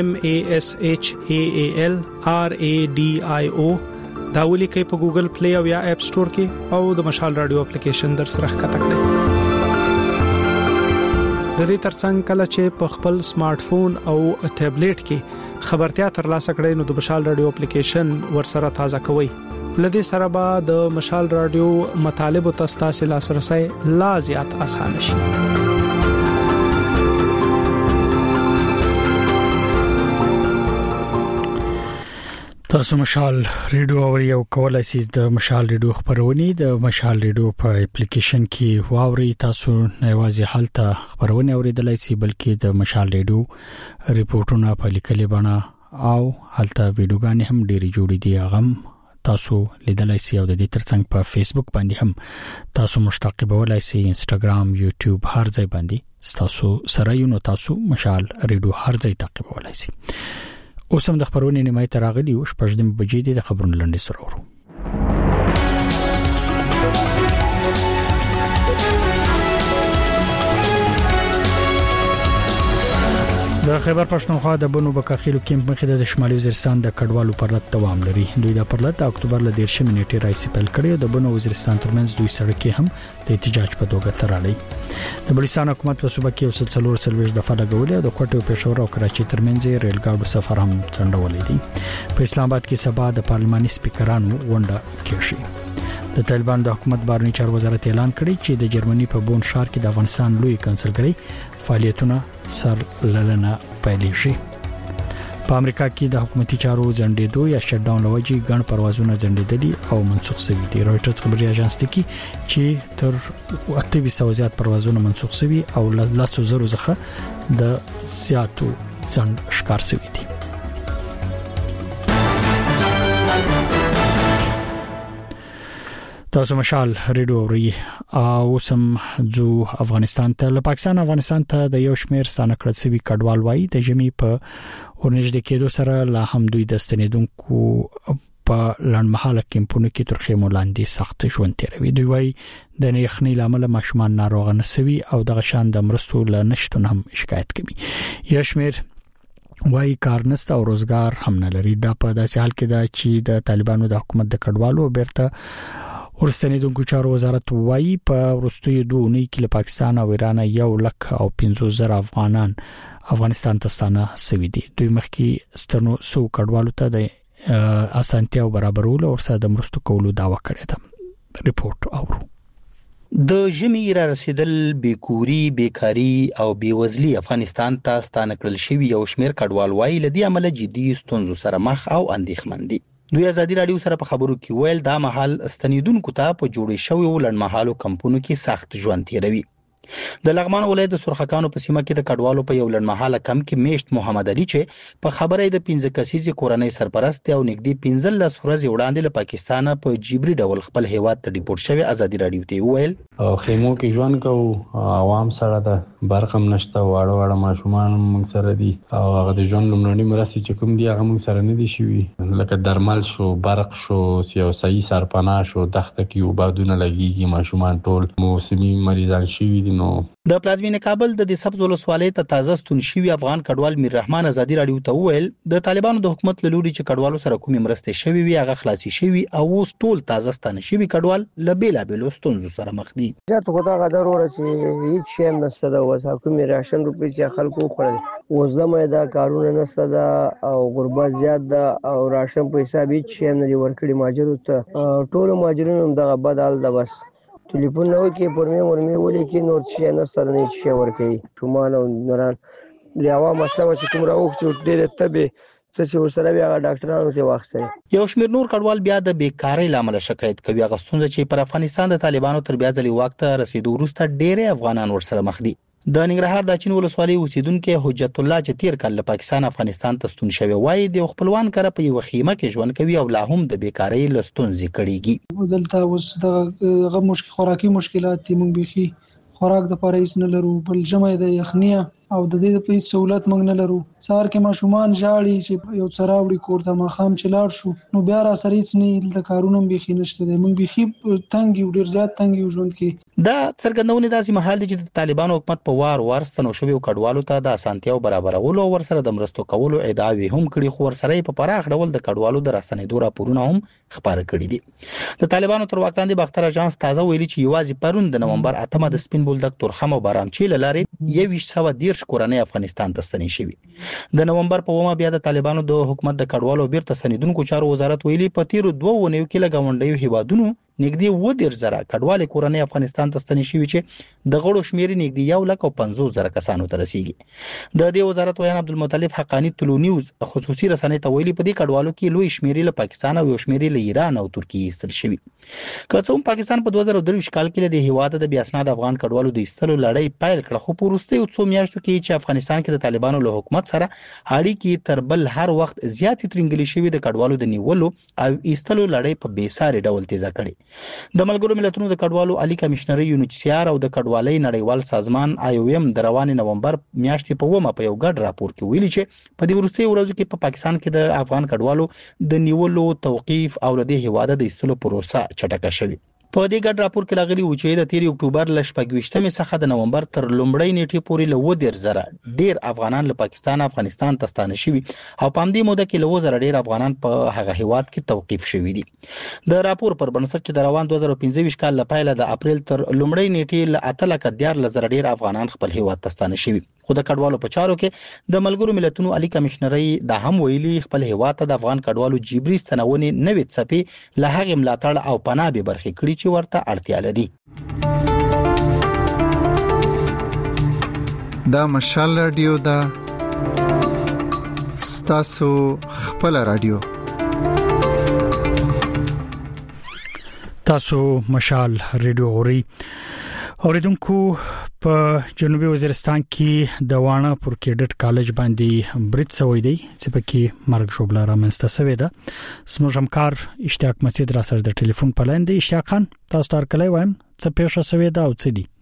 MASHAALRADIO دا ولیکئ په ګوګل پلی او یا اپ سٹور کې او د مشال رادیو اپلیکیشن در سره ښکته کړئ. د دې ترڅنګ کله چې په خپل سمارټ فون او ټابلیټ کې خبرتیا ترلاسه کړئ نو د مشال رادیو اپلیکیشن ورسره تازه کوئ. لدې سره به د مشال رادیو مطالب او تاسو لاسرسي لا زیات آسان شي. تاسو مشال ریډیو اوري او کولای شئ د مشال ریډیو خبرونه د مشال ریډیو په اپلیکیشن کې واوري. تاسو نه یوازې حالته خبرونه اوریدلای شئ بلکې د مشال ریډیو ریپورتونه په لیکلي بڼه او حالته ویډیوګانې هم ډېری جوړې دي هغه تاسو لیدلای شئ او د دې ترڅنګ په فیسبوک باندې هم تاسو مشتاقبولای شئ، انستګرام، یوټیوب هر ځای باندې تاسو سره یو نو تاسو مشال ریډیو هر ځای تعقیبولای شئ. اوس هم د خبرونې نیمه ته راغلی او شپږ بجې د خبرونو لنډه سره ورو. د خیبر پښتونخوا د بنو بکاخیلو کیمپ مخې د شمالي وزیرستان د کډوالو پرلط دوام لري. دوی د پرلط اکتوبر ل 13 نیټه راځي پیل کړي د بنو وزیرستان ترمنځ دوی سړکې هم د احتجاج په توګه تراړي. د بلوچستان حکومت په صوبه کې یو سلسله سرویس د فلګولې او د کوټې او پېښور او کراچي ترمنځ ریل ګاډو سفر هم څنډولې دي. په اسلام آباد کې سبا د پارلماني سپیکرانو غونډه کېږي. د طالبان د حکومت بهرنی چارو وزارت اعلان کړی چې د جرمني په بون ښار کې د افغانستان لوی کنسلګری فعالیتونه سر للنه پیلېږي. په امریکا کې د حکومتي چارو ځنډېدو یا شټ ډاون لوجي ګڼ پروازونه ځنډېدلي او منسوخ شوي دي. رويټرز خبري اژانس ته کې چې تر 2800 زیات پروازونه منسوخ شوي او ل 100,000 څخه د زیاتو ځنډ ښکار شوي دي. تاسو مشال ریډیو اوري او سم جو افغانستان ته له پاکستان افغانستان ته د یو شمیر ستانه کړل سوي کډوال وای د جمی په ورنږدې کېدو سره لا هم دوی د ستنیدونکو په لړمحاله کمپونو کې تر خیمو لاندې سخت ژوند تیروي. دوی وای د یخنۍ لامل ماشومان ناروغ نسوي او د غشان د مرستو له نشټون هم شکایت کوي. یا شمیر وای کارنست او روزګار هم نه لري. دا په داسې حال کې ده چې د طالبانو د حکومت د کډوالو بیرته ورستنیدونکو چارو وزارت وایي په ورستیو دوه کې له پاکستان او ایران 1,50,000 افغانان افغانستان ته ستانه سوي دي. دوی مخکې ستنو سو کډوالو ته د اسانتیا او برابرولو او سره د مرستو کولو داوا کړې ده. ریپورت اورو. د ژمي را رسیدل بیکوري، بیکاری او بیوزلي افغانستان ته ستانه کړل شوی یو شمیر کډوال وایي لدی عمل جدي ستونزو سره مخ او اندېښمن دي. دوی ازادي رادیو سره په خبرو کې ویل دا محل استنیدونکو ته په جوړې شوی ولړمحالو کمپونو کې سخت ژوند تیروي. د لغمان ولایت د سرخکانو په سیمه کې د کډوالو په یو لړمحاله کم کې میشت محمد علي چې په خبره د 15 کسیزې کورنۍ سرپرست او نږدې 15 ورځې وړاندې له پاکستان په جبري ډول خپل هیواد ته ډیپورت شوی ازادي رادیو ته ویل خیمو کې ژوند کوو، عوام سره د برخم نشته، واړه ماشومان موږ سره دي او هغه د ژوند لومړنۍ مرستې چې کوم دي هغه موږ سره نه دي شوي، لکه درمل شو، برق شو، سیاسي سرپناه شو، دښته کې وبادونه لګيږي، ماشومان ټول موسمي مریضان شوي دي. نو د پلازمینه کابل د سبز ولسوالۍ ته تازه ستون شوی افغان کډوال میر رحمان ازادي رادیو ته ویل د طالبانو د حکومت له لوري چې کډوالو سره کومې مرستې شوي وي هغه خلاصي شوي او اوس ټول تازه ستانه شوي کډوال له بیلابېلو ستونزو سره مخ دي. ته خو دا غدار ورسې هیڅ شی نشته د وسه کومې راشن روپۍ چې خلکو خورل وزمه دا کارونه نشته دا او غربت زیات ده او راشن په حساب هیڅ شی نه دی ورکړي ماجرو ته ټول ماجرونو دغه بدل ده بس ټلیفون نو کې پرمه ورمه ولې کې نور شي نه ستر نه شي ورکې شومان او نران لیاوا مسله چې کوم راو چې ډېر تبه چې وسره بیا ډاکټرانو ته واخسي. یو شمیر نور کډوال بیا د بیکاری لامل شکایت کوي هغه ستونزه چې پر افغانستان د طالبانو تر بیا ځلې وخت رسیدو وروسته ډېر افغانان ورسره مخ دي. د ننګرهار د چین ولسوالۍ اوسیدونکو حجت الله چې تیر کال له پاکستان افغانستان ته ستون شوی وایي د خپلوان کړه په یو خیمه کې ژوند کوي او لا هم د بیکاری لستونځي کړيږي. دلته اوس د خوراکي مشکلات دي، موږ بيخي خوراک د پاره هیڅ نه لرو، بل جمع د یخنیه او د دې په هیڅ سہولت موږ نه لرو. سهار کې ماشومان ژاړي چې یو څراوړي کور ته ماخام چې لاړ شو نو بیا را سره هیڅ نه د کارونو بيخي نشته دی، موږ بيخي تنګ یو ډیر زیات تنګ یو ژوند کې. دا څرګندونه داسې محل دي چې د طالبانو حکومت په وار ستنو شوی کډوالو ته د اسانتیاو برابرولو او ورسره د مرستو کولو ادعاوي هم کړي، خو ورسره په پراخ ډول د کډوالو د راستنېدو راپورونه هم خبره کړي دي. د طالبانو تر واک لاندې باختر اژانس تازه ویلي چې یوازې پرون د نومبر 8 د سپین بولدک تورخم او بارامچی لارې 110 کورنۍ افغانستان ته ستنې شوي. د نومبر په 1 بیا د طالبانو د حکومت د کډوالو بیرته ستنیدونکو چارو وزارت ویلي په تیر 2 ونیو کې لګاونډیو هیوادونو نږدې 10,000 کډوال کورنۍ افغانستان ته ستنې شوي چې د غړو شمیر نږدې 1,50,000 کسانو ته رسیدي. د دې وزارت ویان عبدالمطلب حقانی طلوع نیوز خصوصي رسنۍ ته ویلي په دې کډوالو کې لوی شمیر له پاکستان او یو شمیر له ایران او ترکیې ایستل شوي. که څوم پاکستان په 2023 کال کې د هیواد د بیا اسناد افغان کډوالو د ایستلو لړۍ پیل کړه، خو په وروستیو څو میاشتو کې چې افغانستان کې د طالبانو له حکومت سره اړیکې تر بل هر وخت زیاتې ترنګلې شوې د کډوالو د نیولو او ایستلو لړۍ په بې ساري ډول تیزه کړې. د ملګرو ملتونو د کډوالو عالی کمشنر یونیچسیار او د کډوالۍ نړیوال سازمان IOM د روان نومبر میاشتې په ومه په یو ګډ راپور کې ویلي چې په دې وروستیو ورځو کې په پاکستان کې د افغان کډوالو د نیولو، توقيف او د هیواد د ایستلو پروسه چټکه شوه. په دې ګډ راپور کې راغلي و چې د 13 اکتوبر ل 28 څخه د نومبر تر لومړۍ نیټې پورې له 10,000 ډیر افغانان له پاکستان افغانستان ته ستانه شوي او په همدې موده کې له 1000 ډیر افغانان په هغه هیواد کې توقيف شوي دي. د راپور پر بنسټ چې د روان 2015 کال له پیله د اپریل تر لومړۍ نیټې له 8,14,000 ډیر افغانان خپل هیواد ته ستانه شوي. خو د کډوالو په چارو کې د ملګرو ملتونو عالی کمشنري د هم ویلي خپل هیواد ته د افغان کډوالو جبري ستنونې نوې څپې له هغه ملاتړ او پناه به برخې کړي چې ورته اړتیا لري. دا مشال رادیو دا ستاسو خپل رادیو. تاسو مشال رادیو غوري اوریدونکو په جنوبي وزیرستان کې د وانه پر کیډټ کالج باندې برید شوی دی چې پکې مرګ شوبله رامنځته شوې ده. زموږ همکار اشتیاق مسعود را سره د ټلیفون په لاین دی. اشتیاق خان، تاسو تر کله وایم څه پیښه شوې ده او څه دي؟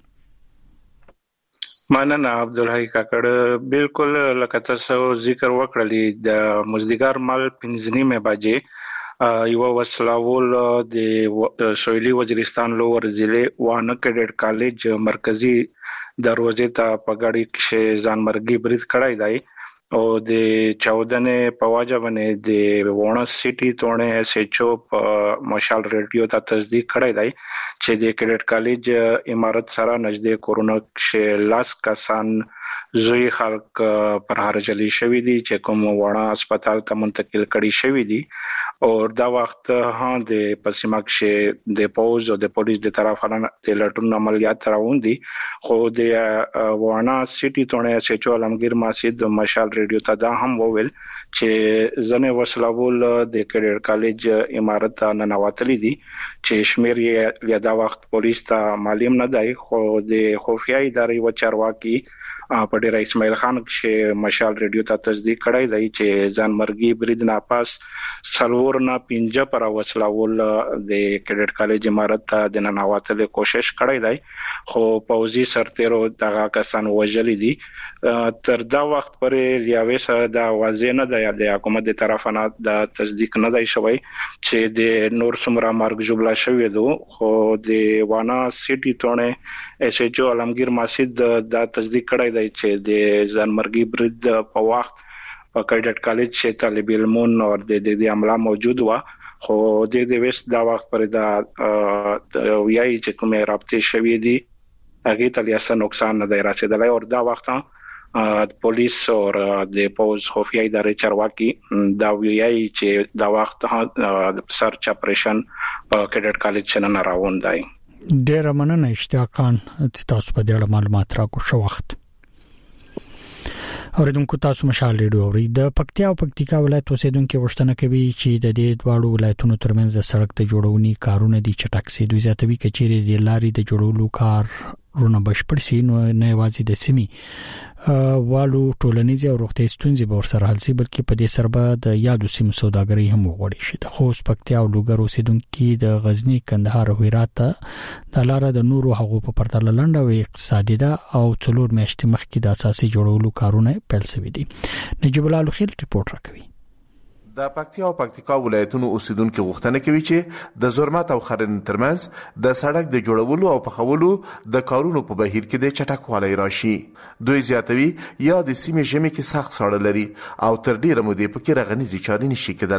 مننه عبدالحی کاکړ. بالکل لکه تاسو ذکر وکړلی د مزدګار مال 15 بجې یو وسلاول د سویلي وزیرستان لوور ضلع وانه کیډټ کالج مرکزی دروازې ته په غاړي کې ځانمرګي برید کړای دی او د 14 په واجب باندې د وانه سټي تونه SHO په مشال ریډیو ته تصدیق کړای دی چې د کیډټ کالج امارت سره نږدې کورونا کې لاس کسان زوی خلک پر هرجلی شوی دي چې کوم وانه هسپتال ته منتقل کړي شوی دي او دا وخت هم د پسیماکشه د پوز او د پولیس د طرفه د لټون عملیات روان دي. خو د وانه سټي تونه SHO علمگیر مسعود د مشال ریډیو ته دا هم وویل چې ځنه وسلاول د کیډټ کالج امارت ته ننواتلی دي چې شمیر یې دا وخت پولیس ته معلوم نه دی. خو د خفیه ادارې و چارواکي په ډیر اسماعیل خان چې مشال ریډیو ته تصدیق کړای دی چې ځانمرګي برید نه پاس سلور نه 15 پر وسلاول د کیډټ کالج امارت ته د ننواتل کوشش کړای دی. خو پوزي سرتیرو دغه کسان وژلي دي. تر دا وخت پرې لیاوي سره دا واضح نه دی د حکومت د طرفه نه د تصدیق نه دی شوی چې د نور سمرا مارګ جوړلا شوی دو. خو د وانا سټي تونه SHO علمگیر مسعود دا تصدیق کړای دی چې د ځانمرګي برید په وخت په کیډټ کالج چې طالب علمون او د عمله موجود و. خو د وست دا وخت پر دا ویای چې کومه رابطه شوی دی هغه ته لیاسه نقصان نه دی رسیدلی او دا وخت پولیس او د پوز خفیه ادارې چارواکي دا ویای چې دا وخت سرچ اپریشن په کیډټ کالج څخه روان دی. ډیر مننه اشتیاق خان چې تاسو په دې اړه معلومات راکو شو وخت. اوریدونکو تاسو مشال ریډیو اوري. د پکتیا او پکتیکا ولایت اوسیدونکو غوښتنه کوي چې د دې دواړو ولایتونو ترمنځ د سړک د جوړونې کارونه دي چټک سي. دوی زیاتوي کچېری د لارې د جوړولو کارونه بشپړ سي نو نه یوازې د سیمې والو ټولنیز او روغتي ستونزې به ورسره حل شي بلکې په دې سره د یادو سیمو سوداګري هم وغوړي شي. د خوست پکتیا او لوګر اوسیدونکو د غزنی کندهار او هرات ته د لارې د نورو حقوق په پرتله لنډه او اقتصادي ده او 4 میاشتې مخکې د اساسي جوړولو کارونه پیل شوي دي. نجیب الله الخير ریپورت راکوي. د پکتیا او پکتیکا ولایتونو اوسیدونکو غوښتنه کوي چې د زرمت او خرن ترمنځ د سړک د جوړولو او پخولو د کارونو په بهیر کې د چټکوالي راشي. دوی زیاتوي یا د سیمې ژمي کې سخت ساړه لري او تر ډیره مودې پکې رغنیزي چارې نشي کېدلای.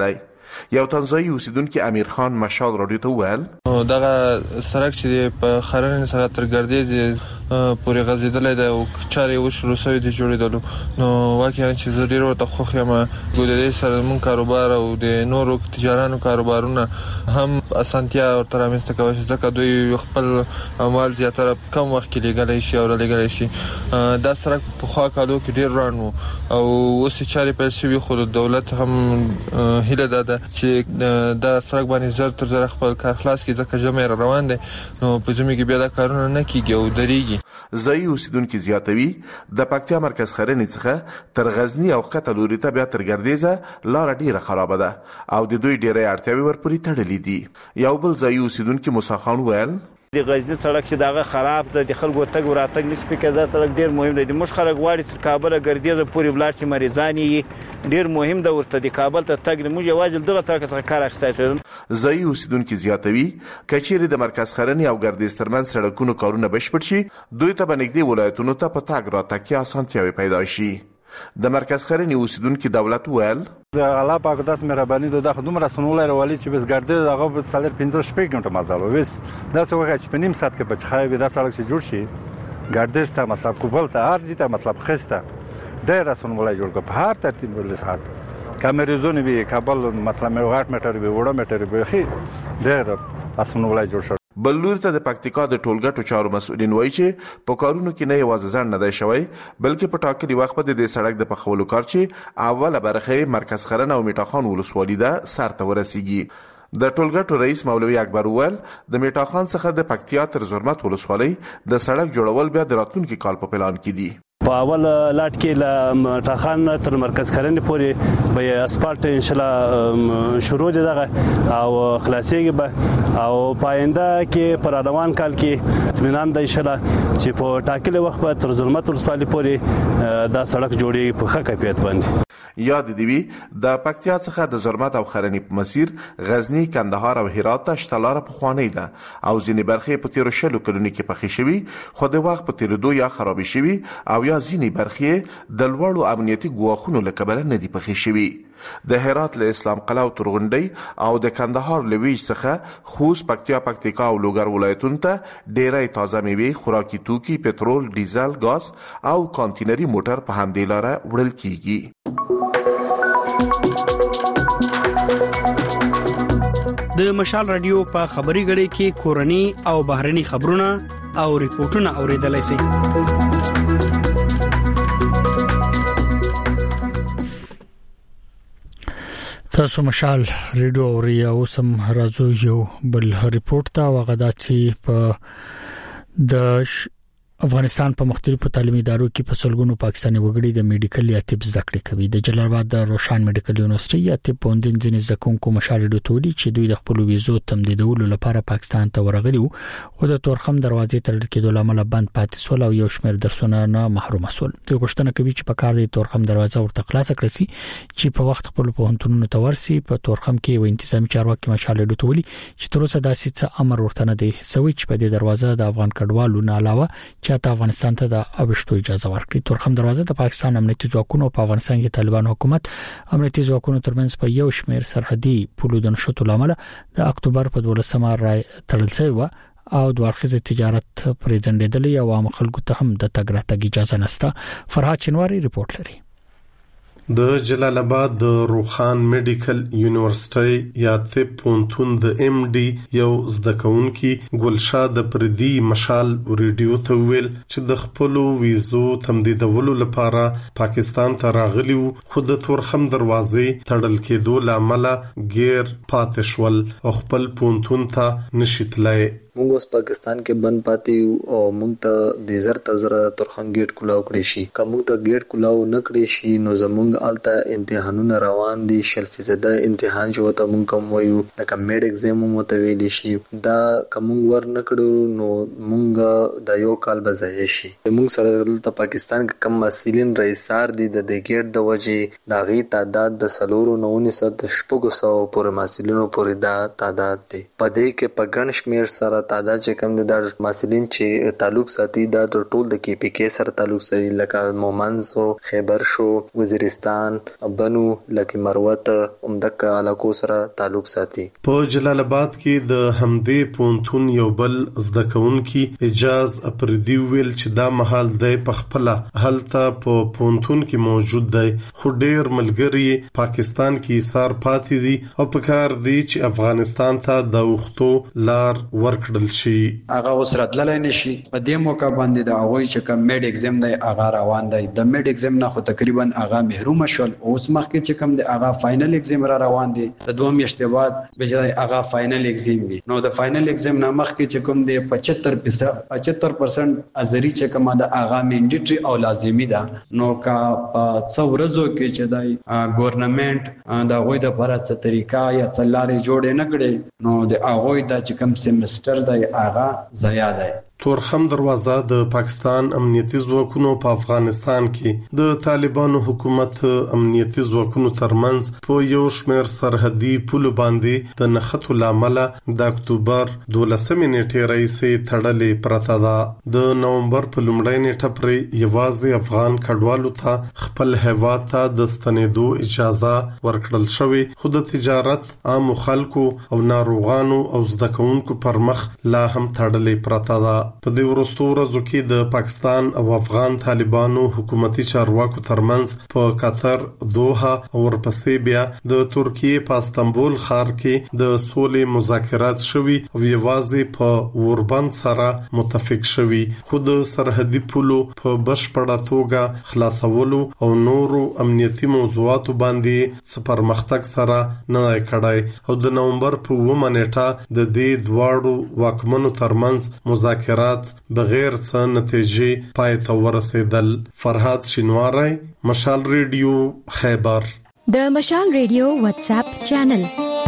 یو تنزانیایي اوسیدونکو امیر خان مشال رادیو ته وویل دغه سړک چې په خرن څخه تر ګردیز پورې غځیدلې ده او چارې وشرو شوې دي جوړېدلو نو واقعا چې زه ډېر ورته خوښ یم ګودلې سره مون کاروبار او د نورو تجارانو کاروبارونه هم اسانتیا ورته رامنځته کوي ځکه دوی خپل عمل زیاتره کم وخت کې لګلای شي او لګلای شي دا سړک په خوا کالو کې ډېر روان او اوس چارې پیل شوي خو د دولت هم هیله ده چې دا سړک باندې زر تر زر خپل کار خلاص کړي ځکه جمع روان دي نو په زمي کې بیا دا کارونه نه کیږي او درېږي. ځایي اوسیدونکو زیاتوي د پکتیا مرکز خرن څخه تر غزنی او خطه لوري ته بیا تر ګردیزه لار ډیره خراب ده او د دوی ډیره اړتیاوي ورپورې تړلې دي. یو بل ځایي اوسیدونکو موسی خان ویل د غزنی سړک چې دغه خراب ده د خلکو تګ وراتګ نشي پکې دا سړک ډیر مهم دی موږ خلک غواړي چې کابل ګردیزه پوری بلار چې مریضان یې ډیر مهم ده ورته د کابل ته تګ موږ یوازې دغه سړک څخه کار اخیستای شو. ځایي اوسیدونکو زیاتوي کچېری د مرکز خرن او ګردیز ترمن سړکونو کارونه بشپړ شي دوی ته بنګدي ولایتونو ته په تګ راتګ کې اسانتیاوي پیدا شي. د مرکز خرن اوسیدونکو دولت ویل د الله پاک داس مهرباني د دغه دومره سنولای راولي چې بس ګرځي دغه په 15 غنټه مزال وس دا څه وخت چې په نیم ساعت کې بچخای دا سړک چې جوړ شي ګردش ته مطلب کوبل ته ارزي ته مطلب خسته ډیر سنولای جوړ کو په هر ترتیب ولسات کامریزونه به کابل مطلب غاټ میټر به وړه میټر به خي ډیر سنولای جوړ شو. بلور ته د پکتیکا د ټولګټو چارو مسؤلین وایي چې په کارونو کې نه یوازې ځان نه دی شوی بلکې په ټاکلي وخت په د سړک د پخولو کار چې اوله برخه مرکز خرن او میټاخان ولسوالۍ ده سر ته ورسیږي. د ټولګټو رئیس مولوي اکبر وویل د میټاخان څخه د پکتیا تر زرمت ولسوالۍ د سړک جوړول بیا د راتلونکي کال په پلان کې دي. په اول لاټ کې ل ټاخان تر مرکز خرن پورې به اسفالټ ان شاء الله شروع دي دغه او خلاصيږي به او پاینده کې پر روان کال کې اطمینان د ان شاء الله چې په ټاکلي وخت په تر ظلمت ورسوالي پورې دا سړک جوړي په ښه کیفیت باندې. یاد دی وی د پکتیا څخه د زرمت او خرنی په مسیر غزنی کندهار او هرات ته شتلاره په خوانی ده او ځینې برخې په تیر شلو کلونی کې پخې شوی خو د وخت په تیر دوه یا خراب شوی او یا ځینې برخې د لوړو امنیتي ګواښونو له کبله نه دي پخې شوی. د هرات له اسلام قلعه او ترغونډي او د کندهار له ویج څخه خوست پکتیا او لوګر ولایتونو ته ډیرې تازه میوې خوراکي توکي پټرول ډیزل غاز او کانټینري موټر په همدې لاره وړل کیږي. د مشال رادیو په خبري غړي کې کورني او بهرني خبرونه او ریپورتونه اوریدلای شئ. تاسو مشال ریډیو اوري او سم راځو یو بل ریپورت ته وغدا چې په د افغانستان په مختلفو تعلیمي ادارو کې په سلګونو پاکستاني وګړي د میډیکل یا طب زده کړې کوي. د جلال آباد د روشان میډیکل یونیورسيټي یا طب پوندین ځینې زکونکو مشال ډوټولي چې دوی د خپل ویزو تمدیدولو لپاره پاکستان ته ورغلي وو خو د تورخم دروازې تړل کېدو لامل بند پاتې شول او یو شمېر درسونه نه محروم شول. دوی غوښتنه کوي چې په کار د تورخم دروازه ورته خلاص کړي شي چې په وخت خپل پوهنتونونو ته ورسي. په تورخم کې و انتظامی چارواکي مشال ډوټولي چې تر اوسه داسې څه امر ورته نه دی سوي چې په دې دروازه د افغان کډوالو نه علاوه چاته افغانستان ته د اوښتو اجازه ورکړي. تورخم دروازه د پاکستان امنیتي ځواکونو په افغانستان کې طالبان حکومت امنیتي ځواکونو ترمنځ په یو شمېر سرحدي پولو د نشټو لامل د اکتوبر په 12مه راي تړل شوی و او د ورخصه تجارت پرې ځنډېدلې او عام خلکو ته هم د تګ راتګ اجازه نشته. فرهاد چنواری ریپورت لري. د جلال آباد د روخان میډیکل یونیورسيټي یا طب پونتون د ام ډي یو زده کوونکی ګلشاد پردي مشال ریډیو ته ویل چې د خپل ویزو تمدیدولو لپاره پاکستان ته راغلی وو خو د تورخم دروازې تړل کېدو لامل غیر پاتې شول او خپل پونتون ته نشیتلای. موږ اوس پاکستان کې بند پاتې او موږ ته د زر تزره تورخم گیټ کولاو کړی شي. کوم ته گیټ کولاو نه کړی شي نو زموږ الته امتحانونه روان دي 100% امتحان چې وته مونږ کوم وایو لکه میډ ایگزام مو ته ویل شي دا کوم ور نه کړو نو مونږ د یو کال بځای شي. مونږ سره د پاکستان کم مسئولین رئیسار دي د دګیټ د وجې د غي تعداد د 1900 پورې مسئولینو پورې دا تعداد دي. په دې کې په ګڼ شمیر سره تعداد چې کم دي د مسئولین چې تعلق ساتي دا ټول د کې پی کې سره تعلق ساتي لکه مومنز او خیبر شو وزیرستان افغانستان بنو لکه مروت عمدک علاقو سره تعلق ساتي. په جلال آباد کې د همدې پونتون یو بل زده کوونکي اجاز اپردی ویل چې دا محل دی په خپل هلته په پونتون کې موجود دی، خو ډیر ملګری پاکستان کې ایثار پاتې دي او په کار دی چې افغانستان ته د وختو لار ورکړل شي. هغه اوس راتللی نشي. په دې موقع باندې د هغوی چې کوم میډ ایگزام دی هغه روان دی. د میډ ایگزام نه خو تقریبا هغه محروم شول. اوس مخکې چې کوم دی هغه فائنل ایگزام را روان دی. د 2 میاشتې بعد به هغه فائنل ایگزام وي. نو د فائنل ایگزام نه مخکې چې کوم دی 75% ازری چې کوم دا هغه منډیټری او لازمی ده. نو کا څو ورځو کې چې دی ګورنمنت دا غوي د پرڅ طریقہ یا څلارې جوړې نه کړي نو د هغه د چې کوم سیمستر دی هغه ضایع دی. تورخم دروازه د پاکستان امنیتي ځواکونو په افغانستان کې د طالبانو حکومت امنیتي ځواکونو ترمنځ په یو شمېر سرحدي پولو باندې د نښتو لامل د اکتوبر 12 نیټې راهیسې تړلې پرته ده. د نومبر په لومړۍ نیټه پورې یوازې افغان کډوالو ته خپل هیواد ته د ستنېدو اجازه ورکړل شوې، خو د تجارت، عامو خلکو او ناروغانو او زده کوونکو پر مخ لا هم تړلې پرته ده. په دې وروستو ورځو کې د پاکستان او افغان طالبانو حکومتي چارواکو ترمنځ په قطر، دوحه او ورپسې بیا د ترکیې په استانبول ښار کې د سولې مذاکرات شوي او یوازې په اوربند سره متفق شوي، خو د سرحدي پولو په بشپړه توګه خلاصولو او نورو امنیتي موضوعاتو باندې څه پرمختګ سره نه دی کړی او د نومبر په 9 نیټه د دې دواړو واکمنو ترمنځ مذاکرات بغیر څه نتیجې پای ته ورسېدل. فرهاد شینواری، مشال ریډیو، خیبر. د مشال ریډیو واتس اپ چینل.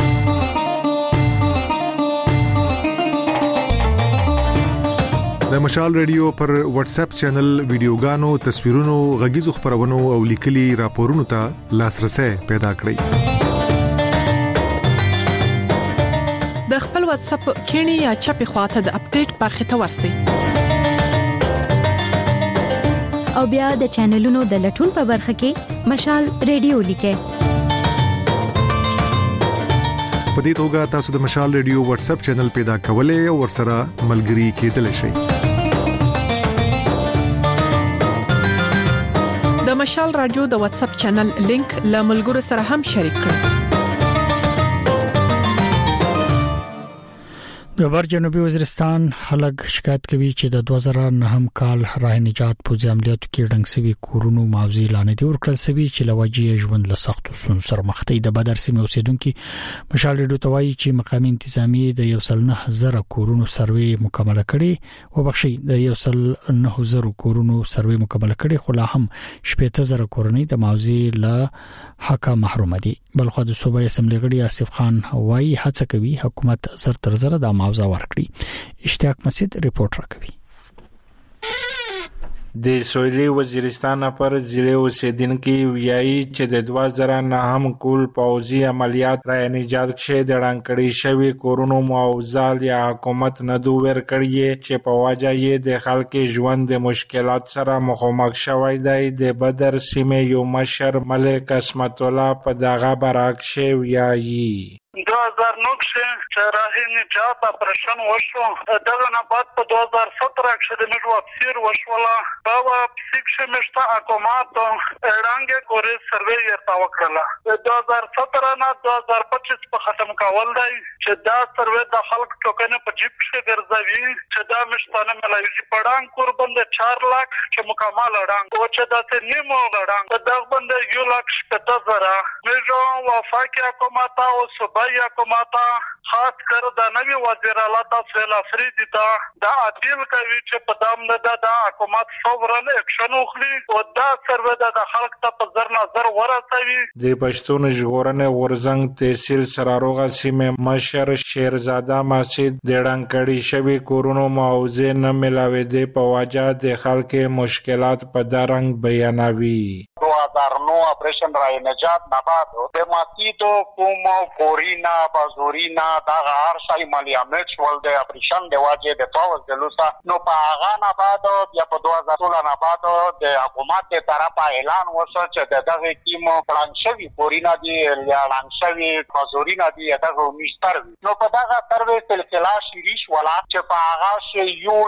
د مشال ریډیو پر واتس اپ چینل ویډیوګانو، تصویرونو، غږیزو خبرونو او لیکلي راپورونو ته لاسرسي پیدا کړئ. د خپل واتس اپ کینی یا چپی خواته د اپډیټ برخه ته ورسی او بیا د چینلونو د لټون په برخه کې مشال ریډیو لیکه. په دې توګه تاسو د مشال ریډیو واتس اپ چینل پیدا کولای او ورسره ملګري کېدلی شئ. د مشال رادیو د واتس اپ چینل لینک له ملګرو سره هم شریک کړئ. د بر جنوبي وزیرستان خلک شکایت کوي چې د 2009 کال راه نجات پوځي عملیاتو کې ډنګ سوي کورونو معاوضه اعلان دي ورکړل سوي چې لوجه ژوند له سختو ستونزو سره مخ دي. د بدر سیمه اوسیدونکو مشال ریډیو توایي چې مقامي انتظامی د 1.9 کورونو سروې مکمل کړي او بخشي د 1.9 کورونو سروې مکمل کړي، خو لا هم 70,000 کورنۍ د معاوضه له حق محروم دي. بلخو د صوبایي اسمبلی غړي آصف خان وايي هڅه کوي حکومت زر تر زر د معاوضه ورکړي. اشتیاق مسجد ریپورت راکوي. د سویلي وزیرستان پر ضلع اوسیدونکو ویایي چې د 2009 کال پوځي عملیات را نجات کې د ډانکړې شوی کورونو معاوضه یا حکومت نه دوه ورکړي چې په واجه یې د خلکو ژوند د مشکلات سره مخامخ شوی دی. د بدر سیمه یو مشر ملک اسمت الله په دغه برعکس ویایي 2009 کې راه نجات اپریشن وشو. دغه نه بعد په 2017 کې د میډ افسر وشوله په پسیکشه مشته حکومت رنګ کورې سروې ورته وکړه. 2017 نه 2025 په ختم کول دی چې دا سروې د خلک ټوکنه په جیب کې ګرځوي چې دا مشتانه ملایي پړان کور باندې 4 لک چې مکمل رنګ او چې دا ته نیمو رنګ په دغه باندې 1,70,000 میډو وفاقي حکومت او صوبایي حکومت خاص کر د نوی وزیر اعلی تاسو افریدی ته دا اپیل کوي چې په دام نه د حکومت فورن اکشن وکړي او دا سروې د خلک ته په زر نظر ورسوي. د پښتون ژغورنې ورزنګ تحصیل سراروغه سیمه مشر شیرزاده مسجد د ډانکړي شوی کورونو معاوضه نه ملاوي د په واجه د خلکو مشکلات په درنګ بیانوي. 2009 اپریشن رای نجات نه بعد د ماسیدو کوم کورینا بازورینا دا هر شای مالیامت ول د اپریشن د واجه د پاوز د لوسا نو په هغه نه بعد یا په 2016 نه بعد د حکومت طرفه اعلان وشو چې دغه کیم پلانشوي کورینا دی یا لانشوي بازورینا دی دغه مشتر نو په دغه سروې سلسله شریش ولا چې په هغه شی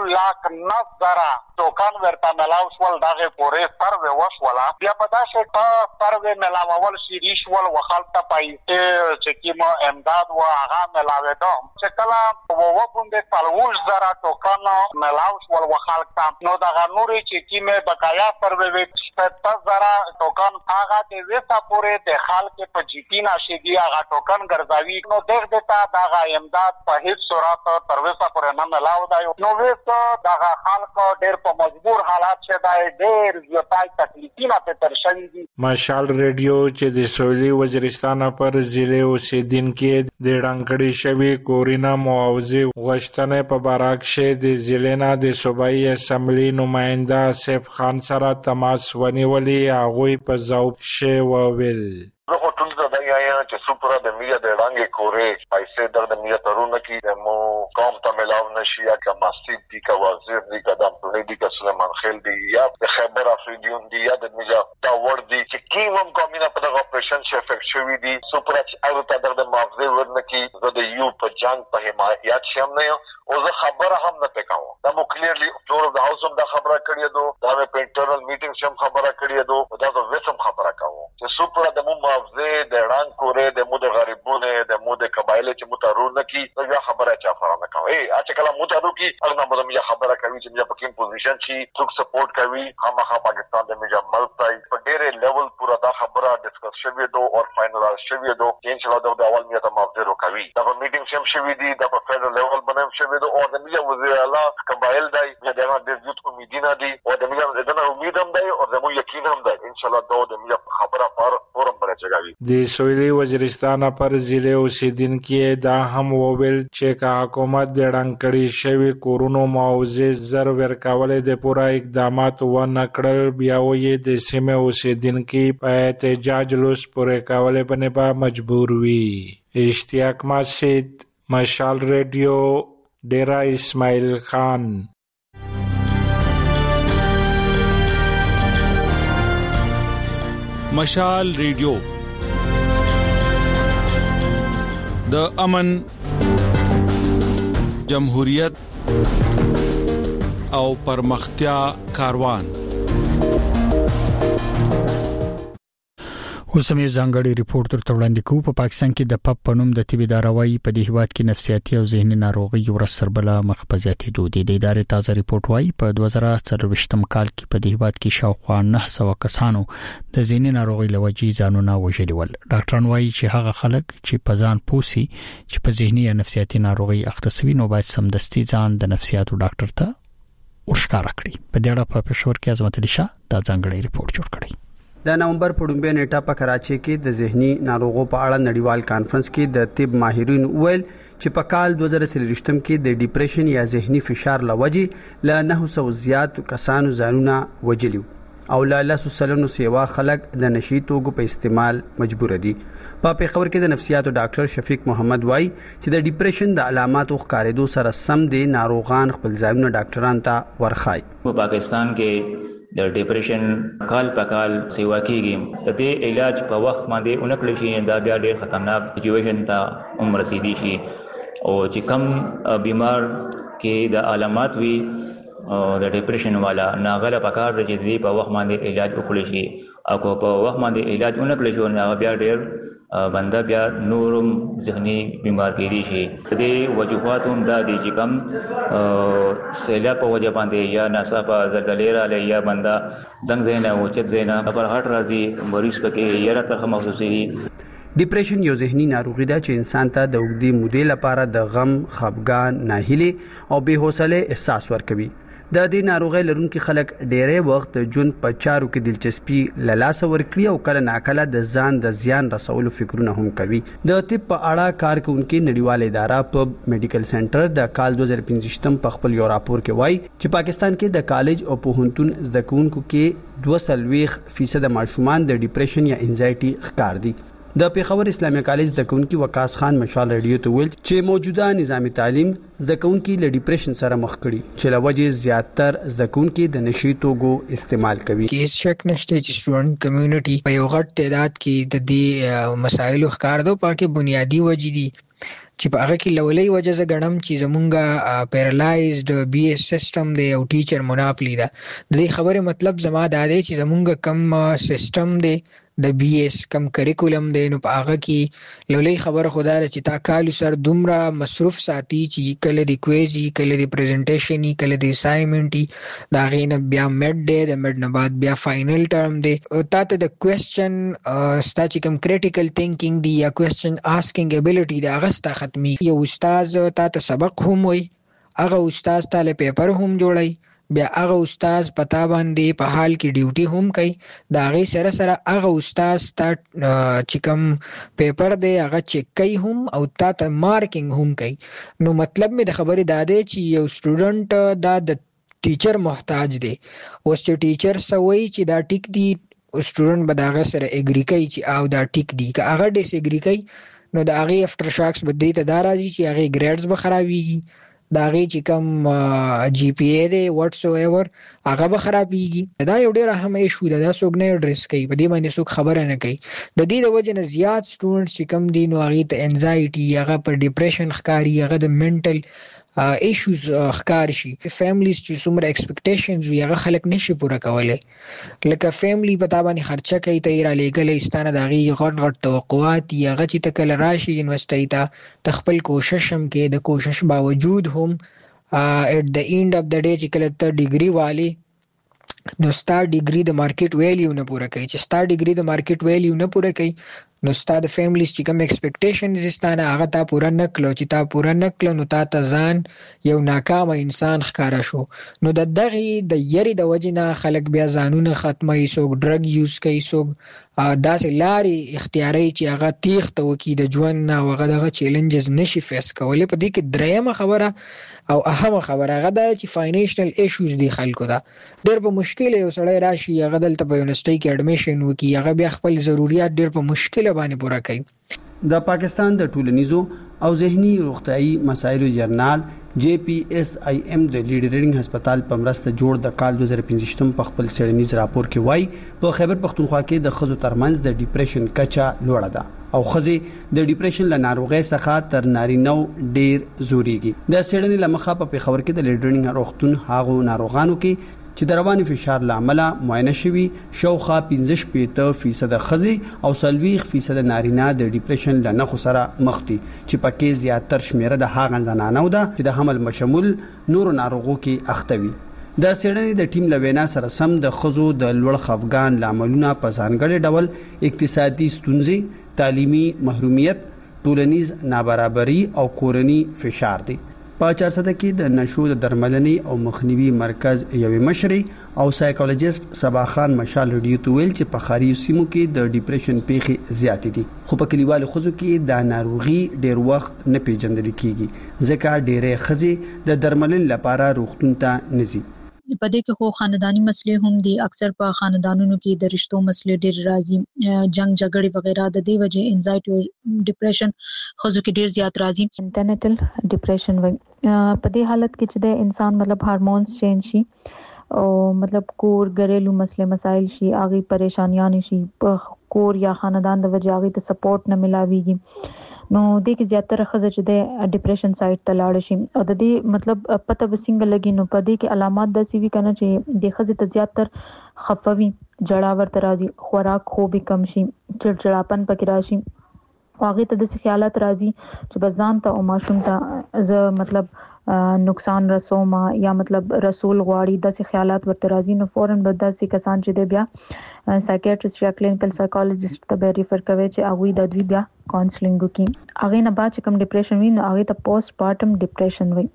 1,09,000 توکان ورته ملاو شول دغه پورې سروې وشولا بیا په داسې سروې ملاول شریش ول وخالته پایته چې کیمو امداد و هغه ملاوي دو چې کله ووبوند 40,000 توکان ملاو شول وخالته نو دغه نوري چې کیمه بقایا سروې 70,000 توکان هغه د وستا پورې د خلک په جیتینا شګي هغه توکان ګرځاوي نو دغه دغه امداد په هیڅ صورت تر وستا پورې نه ملاو دی نو وستا دغه خلک ډېر په مجبور حالات شه دی ډېر زیاتای تکلیفونه په تر شوي دي مشال ریډیو چې د سویلي وزیرستان پر ضلع اوسیدونکو د ډانګړي شوی کورینا معاوضه غوښتنه په باراک شه د ضلع نه د صوبایي اسمبلی نماینده سیف خان سره تماس ونیولې هغه په ځواب شه وویل زه ټول دا یا چې سپورا د میډیا د رنګ کورې پیسې د میډیا ترونه کې مو قوم ته ملاو نشي یا که مسجد دی که وزیر دی که د امپلوی دی که سلیمان خیل دی یا د خیبر افریدیون دی یا د میډیا دا ور دی چې کیمم کومینه په دغه اپریشن چې افیکټ شوی دی سپورا چې هغه ته د معاوضه ورنکي زه د یو په جنگ په حمایت شم نه او زه خبره هم نه پکاو دا مو کلیرلی فلور اف د هاوس هم دا خبره کړې دو دا په انټرنل میټینګ هم خبره کړې دو دا د وسم خبره کاوه چې سپورا د مو معاوضه د رنګ کورې د مو د غریبونه د مو د قبایل چې مترون کی دا خبره چا فرانه کوي چې کله مترو کی هغه مو د خبره کوي چې موږ په کوم پوزیشن کې څوک سپورټ کوي خامخا پاکستان د میجا ملک ته په ډېر لیول پورا دا خبره ډیسکس شوی دو او فائنلایز شوی دو چې ان شاء الله د اول میته معاوضه وکوي دا په میټینګ هم شوی دی دا په فدرال لیول باندې شوی دو او د میجا وزیر اعلی قبایل دی دا د زیات امیدونه دی او د میجا دغه امید هم دی او د مو یقین هم دی ان شاء الله د میجا خبره پر فورم باندې چګاوي د سویلي وزیرستان پر ضلع اوسیدونکو دا هم وویل چې کا حکومت د ډانګړي شوی کورونو معاوضه زر ورکول د پورا اقدامات و نکړل بیا وې د سیمه اوسیدونکو په احتجاج لوس پورې کول باندې مجبور وي اشتیاق مسجد مشال ریډیو ډیرا اسماعیل خان مشال ریډیو د امن جمهوریت او پرمختیا کاروان اوسم یو ځانګړی ریپورت تر وړاندې کوو په پاکستان کې د پپ پنوم د طبي داروایي په دې هیواد کې نفسیاتي او ذهني ناروغي ورستر بل مخ په زیاتېدو دي د ادارې تازه ریپورت وايي په 2024م کال کې په دې هیواد کې شاوخوا 900 کسانو د ذهني ناروغي لوجې ځانونه وژلي ول ډاکټران وايي چې هغه خلک چې په ځان پوسي چې په ذهني یا نفسیاتي ناروغي اخته شوي نو باید سمدستي ځان د نفسیاتو ډاکټر ته وښکارا کړي په دې اړه په پېښور کې عظمت علي شاه دا ځانګړی ریپورت جوړ کړی د نومبر په ډومبه نیټه په کراچي کې د ذهني ناروغو په اړه نړیوال کانفرنس کې د طب ماهرین ویل چې په کال 2023م کې د ډیپریشن یا ذهني فشار لوجې ل 900 زیات کسانو ځانونه وجلي او ل 200 سیوا خلک د نشي توکو په استعمال مجبور دي په پیښور کې د نفسیاتو ډاکټر شفیق محمد وای چې د ډیپریشن د علاماتو ښکارېدو سره سم دي ناروغان خپل ځانونه ډاکټرانو ته ورخای په پاکستان کې د ډیپریشن کال په کال سیوا کیږي د دې علاج په وخت باندې اونکل شي دا بیا ډېر خطرناک سچويشن ته عمر رسیدي شي او چې کم بیمار کې د علامات وي د ډیپریشن والا ناغله پکار د جدي په وخت باندې علاج وکړي شي او په وخت باندې علاج اونکل شي نو بیا ډېر بنده بیا نورم ذهني بیمار کېږي شي د وجوهات هم د دې چې کم سیلاب په وجه باندې یا ناصافه زلزلې را یا بنده دنګ زینا او چت زینا پر هټ راځي مریض پکې یره ترخه محسوسي ډیپریشن یو ذهني ناروغي ده چې انسان ته د اوږدې مودې لپاره د غم، خفګان، ناهیلي او بې حوصله احساس ورکوي. د دې ناروغي لرونکو خلک ډېرې وخت ژوند په چارو کې دلچسپي له لاسه ورکړي او کله ناکله د ځان د زیان رسولو فکرونه هم کوي. د طب په اړه کارکونکو نړیواله اداره په میډیکل سنټر د کال 2015 په خپل یو راپور کې وایي چې پاکستان کې د کالج او پوهنتون زده کوونکو کې 2% ماشومان د ډیپریشن یا انزایټي ښکار دي. د پیښور اسلامي کالج زده کوونکي وقاص خان مشال رادیو ته ویل چې موجوده نظام تعلیم زده کوونکي له ډیپریشن سره مخ کړي چې لوجه زیاتر زده کوونکي د نشي توکو استعمال کوي. هیڅ شک نشته چې سټوډنټ کمیونټي په یو غټ تعداد کې د دې مسایلو ښکار دو پاکه بنیادی وجې دي چې په هغه کې لولې وجه ز غنم چې زمونږه پیرالایزډ بي اس سیستم دی او ټیچر مناپلی ده. د دې خبره مطلب زما دا دی چې زمونږه کم سیستم دی د بي اس کم کریکولم دی نو په هغه کې لولې خبره خدا را چې تا کال سر دومره مصروف ساتي چې کله د کویزي کله د پریزنټیشن کله د اساینمنټ دا غینه بیا میډ دی د میډ نه بعد بیا فائنل ټرم دی او تا ته د کوېسچن ستا چې کم کریټیکل تھینکینګ دی یا کوېسچن آسکینګ ابیلیټي دی هغه ستا ختمي. یو استاد تا ته سبق هم وي هغه استاد تاله پیپر هم جوړي بیا هغه استاد پتا باندې په حال کې ډیوټي هم کوي دا غي سره سره هغه استاد تا چې کوم پیپر دی هغه چیک کوي هم او تا ته مارکینګ هم کوي. نو مطلب می د خبرې دا دی چې یو سټوډنټ دا د ټیچر محتاج دی. اوس چې ټیچر سوي چې دا ټیک دی سټوډنټ به دا غي سره اګری کوي چې او دا ټیک دی که هغه ډیس اګری کوي نو دا غي افټر شاکس به دې ته دا راځي چې هغه ګریډز به خرابيږي دا غي چې کم جی پی ای دی واتس ایور هغه به خرابيږي. دا یو ډیر اهم ایشو ده دا څوک نه اډریس کوي په دې باندې څوک خبره نه کوي. د دې د وجه نه زیات سټوډنټس چې کم دي نو هغه ته انزایټي هغه پر ډیپریشن ښکاری هغه د منټل ایشوز ښکار شي. فیملیز چې څومره ایکسپیکټیشنز وي هغه خلک نشي پوره کولای. لکه فیملی په تا باندې خرچه کوي ته را لېږلی ستانه د هغې غټ غټ توقعات یا هغه چې ته کله راشي یونیورسټۍ ته خپل کوشش هم کې د کوشش باوجود هم ایٹ د اینډ اف د ډے چې کله ته ډیګري والی نو ستا ډیګري د مارکیټ ویلیو نه پوره کوي چې ستا ډیګري د مارکیټ ویلیو نه پوره کوي نو ستا د فیملیز چې کوم ایکسپیکټیشنز ستانه هغه تا پوره نه کړو چې تا پوره نه کړو نو تا ته ځان یو ناکامه انسان ښکاره شو. نو د دغې د یری د وجې نه خلک بیا ځانونه ختموي څوک ډرګ یوز کوي څوک داسې لارې اختیاري چې هغه تیښته وکړي د ژوند نه او هغه دغه چیلنجز نشي فیس کولی. په دې کې دریمه خبره او اهمه خبره هغه دا چې فاینانشل ایشوز دي خلکو ته ډېر په مشکل یو سړی راشي هغه دلته په یونیورسټۍ کې اډمیشن وکړي هغه بیا خپل ضروریات ډېر په مشکل باندې پوره کوي. د پاکستان د ټولنیزو او ذهني روغتيایي مسایلو جرنال جی پی ایس آی ایم د لیډرینګ هسپتال په مرسته جوړ د کال 2015 په خپل څېړنیز راپور کې وایي په خیبر پختونخوا کې د خزو ترمنځ د ډیپریشن کچا لوړه ده او خزې د ډیپریشن له ناروغۍ څخه تر نارینو ډیر زوريږي. د څېړنې لمخه په پیښور کې د لیډرینګ روغتون هاغو ناروغانو کې چې د رواني فشار لامل معاینه شوی شوخه 15% خزي او 30% نارینه د ډیپریشن له نخو سره مخ دي چې پکې زیاتر شمیره د هاغه زنانو ده چې د حمل مشمول نور ناروغو کې اخته وي. د څېړنې د ټیم لوینا سره سم د خزو د لوړ خفګان لاملونه په ځانګړي ډول اقتصادي ستونزې تعلیمي محرومیت ټولنیز نابرابري او کورنی فشار دي. په 400 کې د نشو د درملنې او مخنیوي مرکز یوې مشري او سایکولوژیست صبا خان مشال رډیو ته ویل چې په خاري سیمو کې د ډیپریشن پیښې زیات دي خو په کلیوالو خزو کې د ناروغي ډیر وخت نه پیژندل کیږي ځکه ډېرې خزي د درملنې لپاره روغتون ته نزي. په دې کې خو خاندانی مسلې هم دي اکثر په خاندانونو کې د رشتو مسلې ډېر راځي جنگ جګړې وغیرہ د دې وجه انزایټي او ډیپریشن خزو کې ډېر زیات راځي. انټرنیټل ډیپریشن وایي په دې حالت کې چې د انسان مطلب هارمونز چینج شي او مطلب کور غریلو مسلې مسائل شي اغي پریشانیاں شي کور یا خاندان د وجه اغي ته سپورټ نه ملاويږي نو د کې زیاتره خزه چې د ډیپریشن سایت ته لاړ شي او د دې مطلب پته وسنګ لګي نو په دې کې علامات د سی وی کنه چې د خزه ته زیاتر خفوي جړاور ترازی خوراک خو به کم شي چړچړاپن پکې راشي واغې ته د خیالات راځي چې بزان ته او ماشوم ته ز مطلب نقصان رسوما یا مطلب رسول غواړي د خیالات ورته راځي نو فورن به د کسان چې د بیا سایکیاټریست یا کلینیکل سایکولوژیست ته ریفر کوي چې هغه د دوی بیا کاونسلینګ کوي. هغه نه بعد چې کوم ډیپریشن وي نو هغه ته پوسټ پارټم ډیپریشن وي.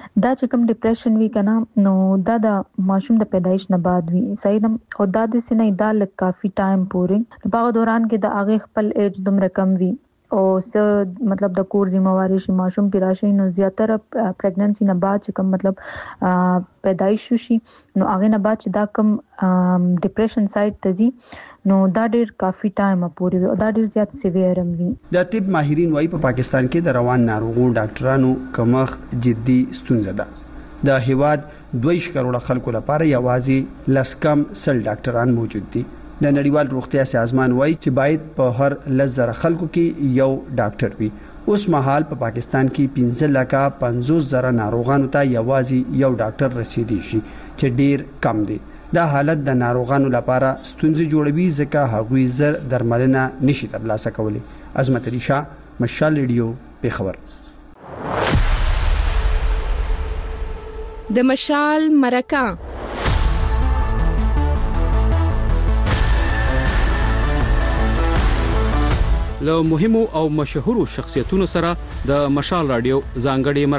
دا چې کوم ډیپریشن وی کنه نو دا د ماشوم د پیدایش نه بعد وی صحیح نم او دا د سینې دا لک کافي ټایم پورې په هغه دوران کې د هغه خپل ایج دومره کم وی او څه مطلب د کور ذمہواری شي ماشوم پیراشي نو زیاتره پریګننسي نه بعد چې کوم مطلب پیدایش شي نو هغه نه بعد چې دا کوم ډیپریشن سایډ ته ځي نو دا ډیر کافي ټایم پورې او دا ډیر زیات سیویر هم وي. د طب ماهرین وايي په پاکستان کې د روان ناروغو ډاکټرانو کمښت جدي ستونزه ده. د هیواد 2 کروڑ خلکو لپاره یوازې لسکم سل ډاکټران موجود دي. د نړیوال روغتیا سازمان وايي چې باید په هر 10,000 خلکو کې یو ډاکټر وي. اوس مهال په پاکستان کې 15,50,000 ناروغانو ته یوازې یو ډاکټر رسیدي شي چې ډیر کم دي. دا حالت د ناروغانو لپاره ستونزې جوړوي ځکه هغوی زر درملنه نشي ترلاسه کولی. عظمت علي شاه، مشال ریډیو، پیښور. د مشال مرکه له مهمو او مشهورو شخصیتونو سره د مشال رادیو ځانګړي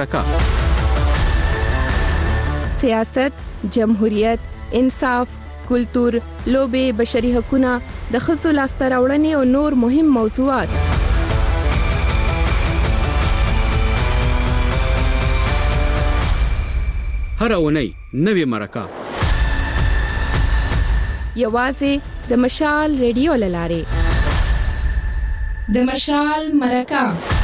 مرکه. سیاست، جمهوریت، انصاف، کلتور، لوبه، بشري حقوقونه، د ښځو لاسته راوړنې او نور مهم موضوعات. هر اونۍ نوې مرکه یوازې د مشال ریډیو لاره. د مشال مرکه